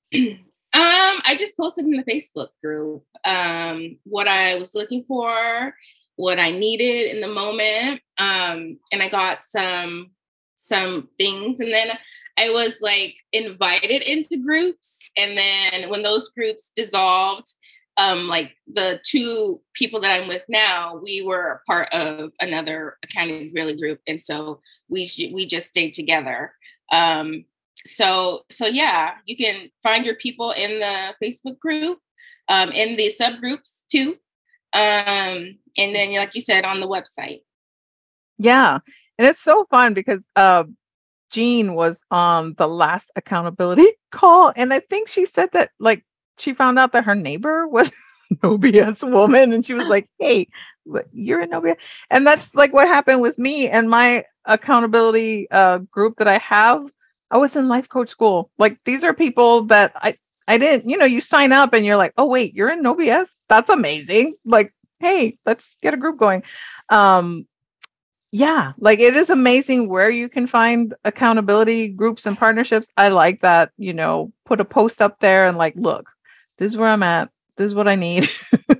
I just posted in the Facebook group what I was looking for, what I needed in the moment, and I got some things, and then I was like invited into groups, and then when those groups dissolved, like the two people that I'm with now, we were part of another accountability group, and so we just stayed together. So yeah, you can find your people in the Facebook group, in the subgroups too, and then like you said, on the website. Yeah, and it's so fun because Jean was on the last accountability call, and I think she said that like she found out that her neighbor was no BS woman, and she was like, hey, you're a no BS. And that's like what happened with me and my accountability group that I have. I was in life coach school. Like these are people that I didn't, you sign up and you're like, oh wait, you're in no BS. That's amazing. Like, hey, let's get a group going. Yeah, like it is amazing where you can find accountability groups and partnerships. I like that, put a post up there and like, look, this is where I'm at. This is what I need.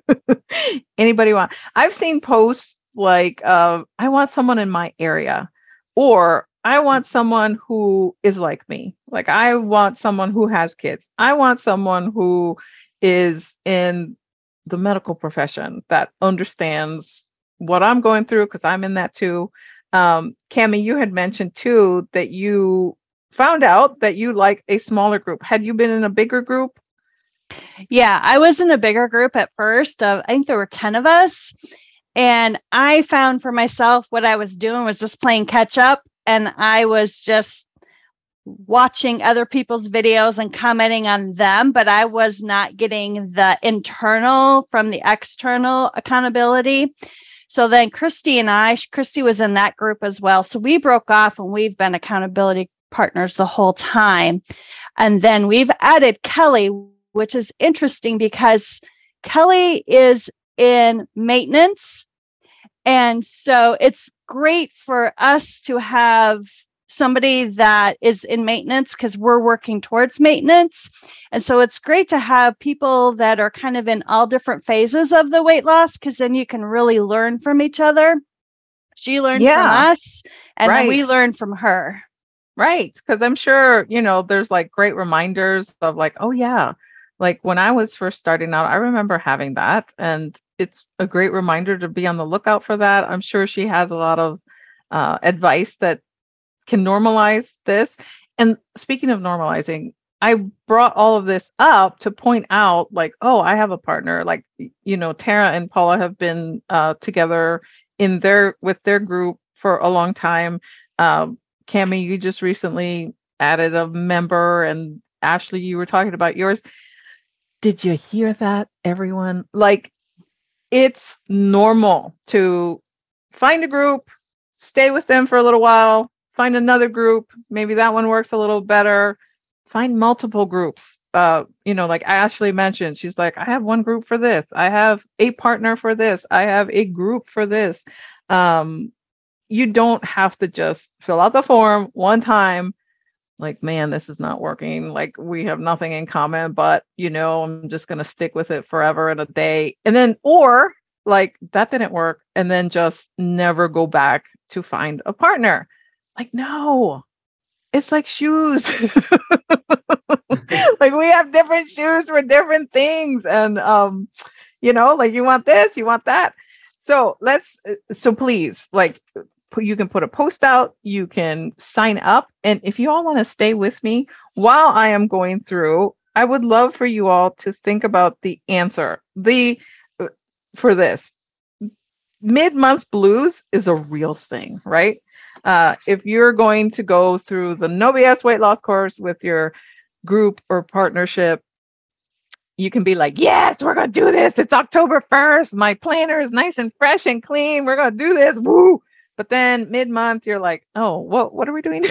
Anybody want? I've seen posts like, I want someone in my area, or I want someone who is like me. Like I want someone who has kids. I want someone who is in the medical profession that understands what I'm going through, because I'm in that too. Cami, you had mentioned too that you found out that you like a smaller group. Had you been in a bigger group? Yeah, I was in a bigger group at first. I think there were 10 of us. And I found for myself what I was doing was just playing catch up. And I was just watching other people's videos and commenting on them, but I was not getting the internal from the external accountability. So then Christy was in that group as well. So we broke off and we've been accountability partners the whole time. And then we've added Kelly, which is interesting because Kelly is in maintenance. And so it's great for us to have somebody that is in maintenance because we're working towards maintenance. And so it's great to have people that are kind of in all different phases of the weight loss, because then you can really learn from each other. She learns from us and then we learn from her. Right. Because I'm sure, there's like great reminders of like, oh yeah, like when I was first starting out, I remember having that. And it's a great reminder to be on the lookout for that. I'm sure she has a lot of advice that can normalize this. And speaking of normalizing, I brought all of this up to point out like, oh, I have a partner. Like, Tara and Paula have been together with their group for a long time. Cami, you just recently added a member, and Ashley, you were talking about yours. Did you hear that, everyone? Like, it's normal to find a group, stay with them for a little while, find another group. Maybe that one works a little better. Find multiple groups. Like Ashley mentioned, she's like, I have one group for this. I have a partner for this. I have a group for this. You don't have to just fill out the form one time. like, man, this is not working. Like, we have nothing in common, but I'm just going to stick with it forever and a day. And then, or like, that didn't work. And then just never go back to find a partner. Like, no, it's like shoes. Like, we have different shoes for different things. And, like, you want this, you want that. So so please, like, you can put a post out, you can sign up. And if you all want to stay with me while I am going through, I would love for you all to think about the answer. For this, mid-month blues is a real thing, right? If you're going to go through the No BS weight loss course with your group or partnership, you can be like, yes, we're going to do this. It's October 1st. My planner is nice and fresh and clean. We're going to do this. Woo. But then mid-month, you're like, oh, what are we doing?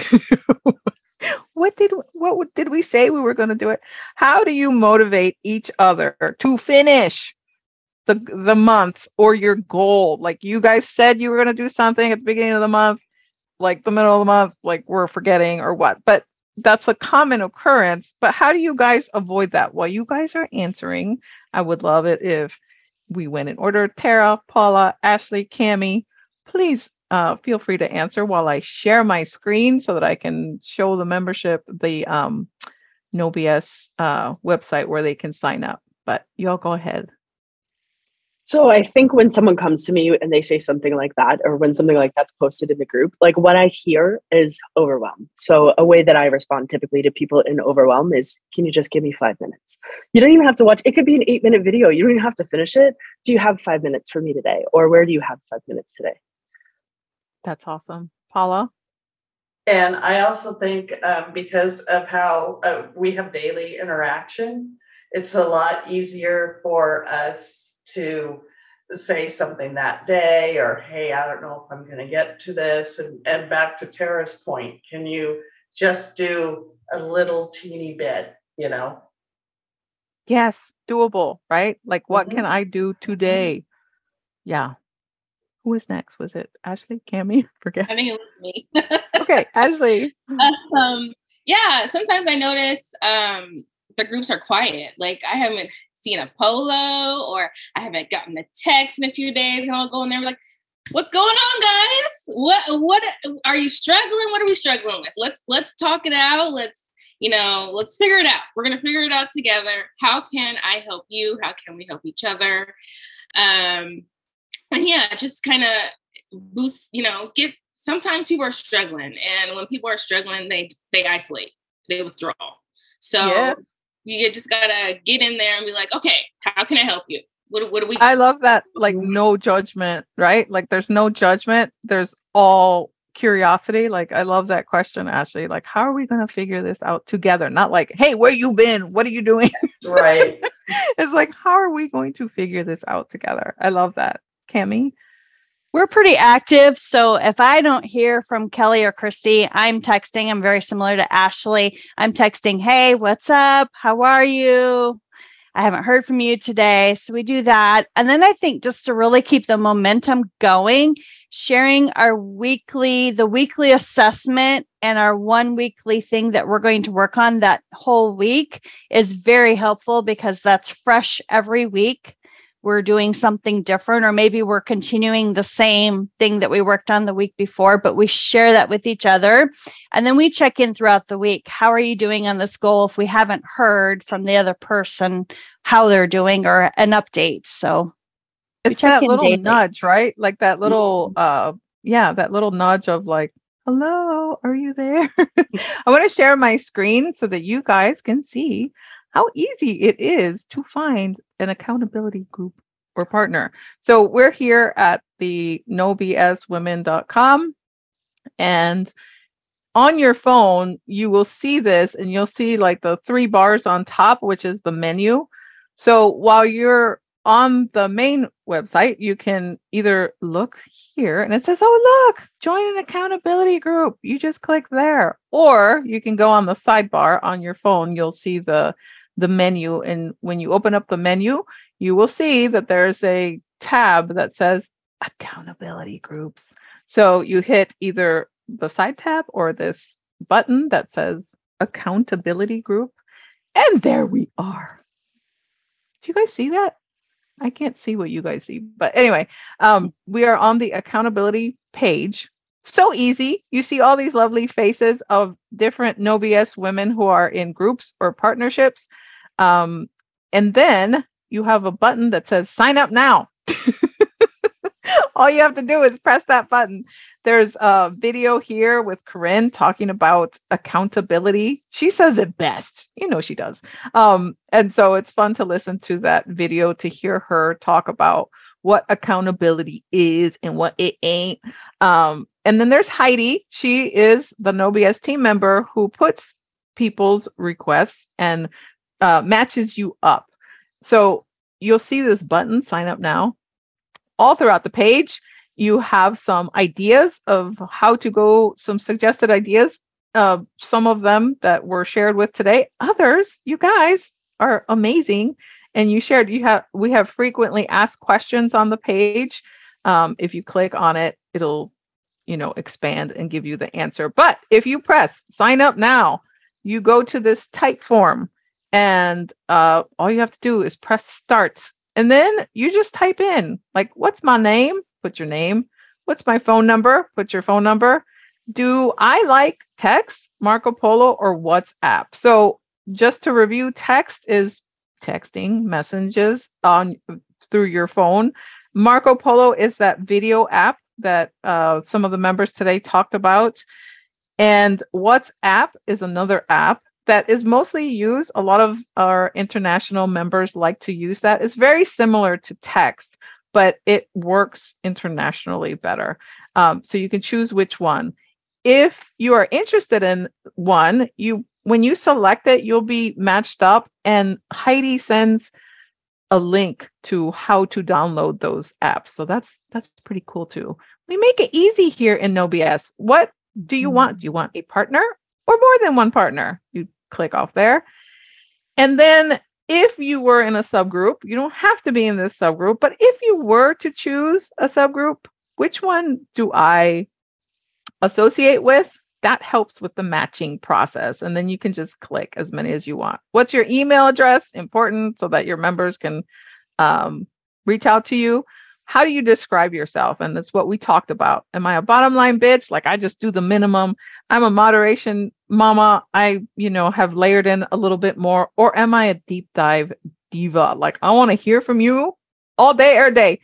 What did we say we were going to do it? How do you motivate each other to finish the month or your goal? Like, you guys said you were going to do something at the beginning of the month, like the middle of the month, like we're forgetting or what. But that's a common occurrence. But how do you guys avoid that? While you guys are answering, I would love it if we went in order. Tara, Paula, Ashley, Cammie, please feel free to answer while I share my screen so that I can show the membership the No BS website where they can sign up. But y'all go ahead. So I think when someone comes to me and they say something like that, or when something like that's posted in the group, like, what I hear is overwhelm. So a way that I respond typically to people in overwhelm is, can you just give me 5 minutes? You don't even have to watch. It could be an 8-minute video. You don't even have to finish it. Do you have 5 minutes for me today? Or where do you have 5 minutes today? That's awesome. Paula? And I also think because of how we have daily interaction, it's a lot easier for us to say something that day, or, hey, I don't know if I'm going to get to this. And back to Tara's point, can you just do a little teeny bit, Yes, doable, right? Like, what can I do today? Yeah. Who was next? Was it Ashley? Cammie? Forget. I think it was me. Okay, Ashley. Yeah, sometimes I notice the groups are quiet. Like, I haven't seen a polo, or I haven't gotten a text in a few days, and I'll go in there and be like, what's going on, guys? What are you struggling? What are we struggling with? Let's talk it out. Let's figure it out. We're gonna figure it out together. How can I help you? How can we help each other? And yeah, just kind of boost, sometimes people are struggling, and when people are struggling, they isolate, they withdraw. So yes. You just gotta get in there and be like, okay, how can I help you? What do we? I love that. Like, no judgment, right? Like, there's no judgment. There's all curiosity. Like, I love that question, Ashley. Like, how are we going to figure this out together? Not like, hey, where you been? What are you doing? Right. It's like, how are we going to figure this out together? I love that. Cammie? We're pretty active. So if I don't hear from Kelly or Christy, I'm texting. I'm very similar to Ashley. I'm texting, hey, what's up? How are you? I haven't heard from you today. So we do that. And then I think just to really keep the momentum going, sharing the weekly assessment and our one weekly thing that we're going to work on that whole week is very helpful, because that's fresh every week. We're doing something different, or maybe we're continuing the same thing that we worked on the week before, but we share that with each other. And then we check in throughout the week. How are you doing on this goal? If we haven't heard from the other person how they're doing, or an update. So it's that little nudge, right? Like that little, that little nudge of like, hello, are you there? I want to share my screen so that you guys can see how easy it is to find an accountability group or partner. So we're here at the nobswomen.com, and on your phone, you will see this, and you'll see like the 3 bars on top, which is the menu. So while you're on the main website, you can either look here and it says, oh, look, join an accountability group. You just click there. Or you can go on the sidebar on your phone. You'll see the menu. And when you open up the menu, you will see that there's a tab that says accountability groups. So you hit either the side tab or this button that says accountability group. And there we are. Do you guys see that? I can't see what you guys see. But anyway, we are on the accountability page. So easy. You see all these lovely faces of different No BS women who are in groups or partnerships. And then you have a button that says sign up now. All you have to do is press that button. There's a video here with Corinne talking about accountability. She says it best. You know she does. And so it's fun to listen to that video to hear her talk about what accountability is and what it ain't. And then there's Heidi. She is the No BS team member who puts people's requests and matches you up. So you'll see this button, sign up now. All throughout the page, you have some ideas of how to go, some suggested ideas. Some of them that were shared with today. Others, you guys are amazing. And you shared, we have frequently asked questions on the page. If you click on it, it'll, expand and give you the answer. But if you press sign up now, you go to this type form and all you have to do is press start. And then you just type in, like, what's my name? Put your name. What's my phone number? Put your phone number. Do I like text, Marco Polo, or WhatsApp? So just to review, text is texting messages through your phone. Marco Polo is that video app that some of the members today talked about. And WhatsApp is another app that is mostly used. A lot of our international members like to use that. It's very similar to text, but it works internationally better. So you can choose which one. If you are interested in one, when you select it, you'll be matched up, and Heidi sends a link to how to download those apps. So that's pretty cool too. We make it easy here in No BS. What do you want? Do you want a partner or more than one partner? You click off there. And then if you were in a subgroup, you don't have to be in this subgroup, but if you were to choose a subgroup, which one do I associate with? That helps with the matching process. And then you can just click as many as you want. What's your email address? Important, so that your members can reach out to you. How do you describe yourself? And that's what we talked about. Am I a bottom line bitch? Like, I just do the minimum. I'm a moderation mama. I, have layered in a little bit more. Or am I a deep dive diva? Like, I want to hear from you all day, every day.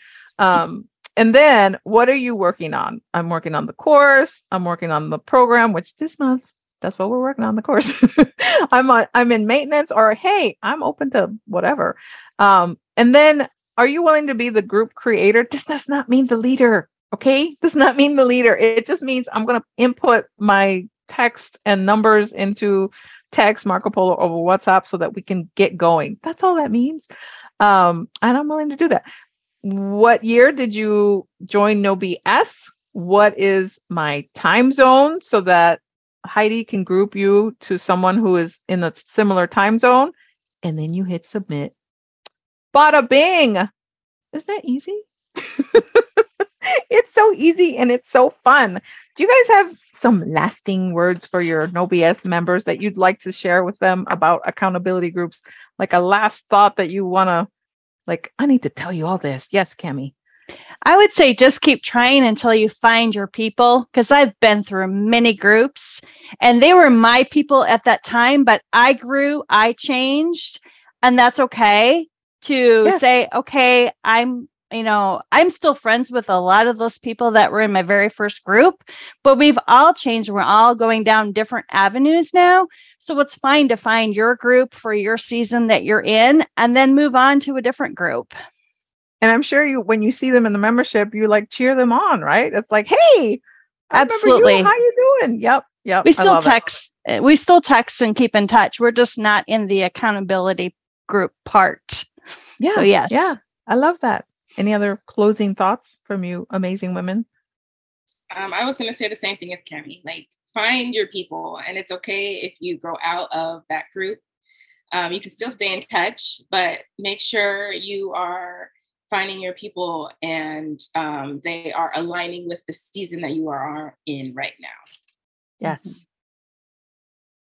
And then what are you working on? I'm working on the course. I'm working on the program, which this month, that's what we're working on, the course. I'm in maintenance, or hey, I'm open to whatever. And then, are you willing to be the group creator? This does not mean the leader. Okay. Does not mean the leader. It just means I'm going to input my text and numbers into text Marco Polo over WhatsApp so that we can get going. That's all that means. And I'm willing to do that. What year did you join No BS? What is my time zone so that Heidi can group you to someone who is in a similar time zone? And then you hit submit. Bada bing. Isn't that easy? It's so easy and it's so fun. Do you guys have some lasting words for your No BS members that you'd like to share with them about accountability groups? Like a last thought that you want to, like, I need to tell you all this. Yes, Cami. I would say just keep trying until you find your people, because I've been through many groups and they were my people at that time, but I grew, I changed, and that's okay to say, okay, I'm still friends with a lot of those people that were in my very first group, but we've all changed. We're all going down different avenues now. So it's fine to find your group for your season that you're in and then move on to a different group. And I'm sure when you see them in the membership, you like cheer them on, right? It's like, hey, absolutely. How you doing? Yep. We still text. We still text and keep in touch. We're just not in the accountability group part. Yeah. So yes. Yeah. I love that. Any other closing thoughts from you amazing women? I was going to say the same thing as Cami. Like, find your people, and it's okay if you grow out of that group. You can still stay in touch, but make sure you are finding your people and they are aligning with the season that you are in right now. Yes.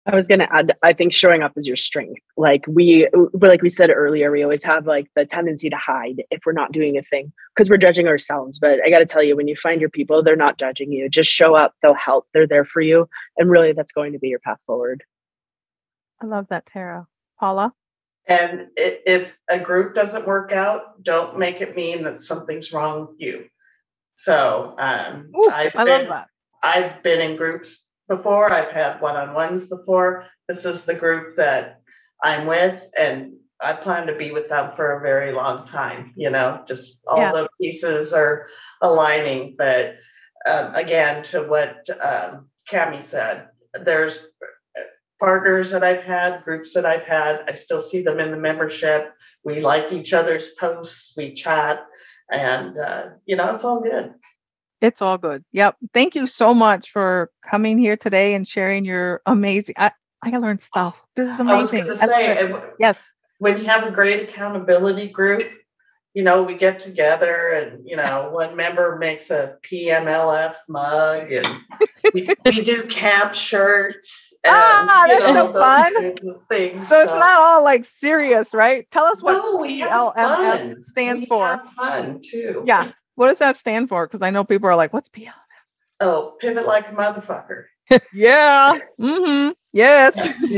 I was going to add, I think showing up is your strength. Like we said earlier, we always have like the tendency to hide if we're not doing a thing because we're judging ourselves. But I got to tell you, when you find your people, they're not judging you. Just show up, they'll help, they're there for you. And really that's going to be your path forward. I love that, Tara. Paula? And if a group doesn't work out, don't make it mean that something's wrong with you. So I love that. I've been in groups before. I've had one-on-ones before. This is the group that I'm with, and I plan to be with them for a very long time. Just all the pieces are aligning. But again, to what Cami said, there's partners that I've had, groups that I've had. I still see them in the membership. We like each other's posts. We chat, and it's all good. It's all good. Yep. Thank you so much for coming here today and sharing your amazing. I learned stuff. This is amazing. I was going to say, yes. When you have a great accountability group, we get together and, one member makes a PMLF mug and we do camp shirts. And, that's so fun. Kinds of things. So it's not all like serious, right? Tell us what PLMF stands for. Have fun too. Yeah. What does that stand for? Because I know people are like, what's PLMF? Oh, pivot like a motherfucker. Yeah. Mm-hmm. Yes.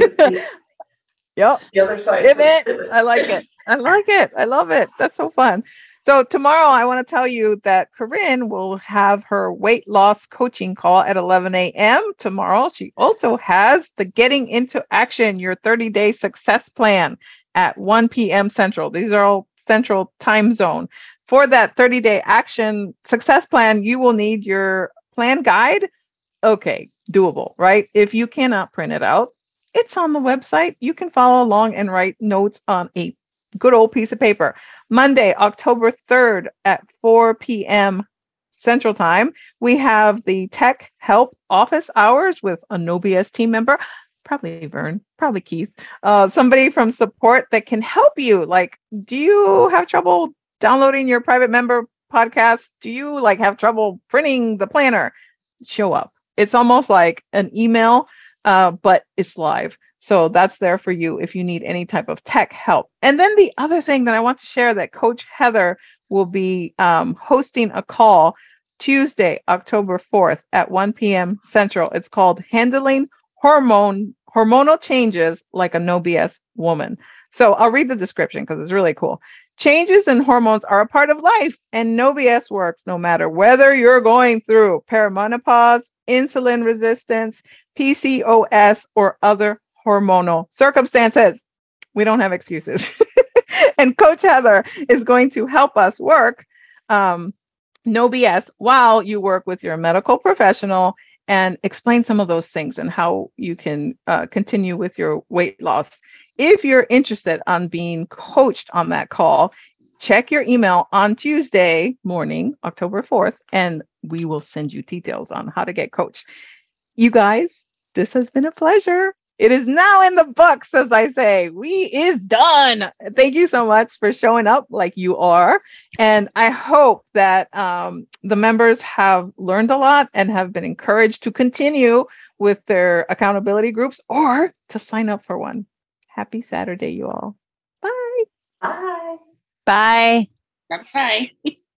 Yep. The other side. Pivot. I like it. I love it. That's so fun. So tomorrow I want to tell you that Corinne will have her weight loss coaching call at 11 a.m. tomorrow. She also has the Getting Into Action, your 30-day success plan at 1 p.m. Central. These are all Central time zone. For that 30-day action success plan, you will need your plan guide. Okay, doable, right? If you cannot print it out, it's on the website. You can follow along and write notes on a good old piece of paper. Monday, October 3rd at 4 p.m. Central Time, we have the Tech Help Office Hours with a Nobius team member, probably Vern, probably Keith, somebody from support that can help you. Like, do you have trouble downloading your private member podcast? Do you have trouble printing the planner? Show up. It's almost like an email, but it's live. So that's there for you if you need any type of tech help. And then the other thing that I want to share, that Coach Heather will be hosting a call Tuesday, October 4th at 1 p.m. Central. It's called Handling Hormonal Changes Like a No BS Woman. So I'll read the description because it's really cool. Changes in hormones are a part of life, and No BS works no matter whether you're going through perimenopause, insulin resistance, PCOS, or other hormonal circumstances. We don't have excuses. And Coach Heather is going to help us work No BS while you work with your medical professional and explain some of those things and how you can continue with your weight loss. If you're interested on being coached on that call, check your email on Tuesday morning, October 4th, and we will send you details on how to get coached. You guys, this has been a pleasure. It is now in the books, as I say. We is done. Thank you so much for showing up like you are. And I hope that the members have learned a lot and have been encouraged to continue with their accountability groups or to sign up for one. Happy Saturday, you all. Bye. Bye. Bye. Bye-bye.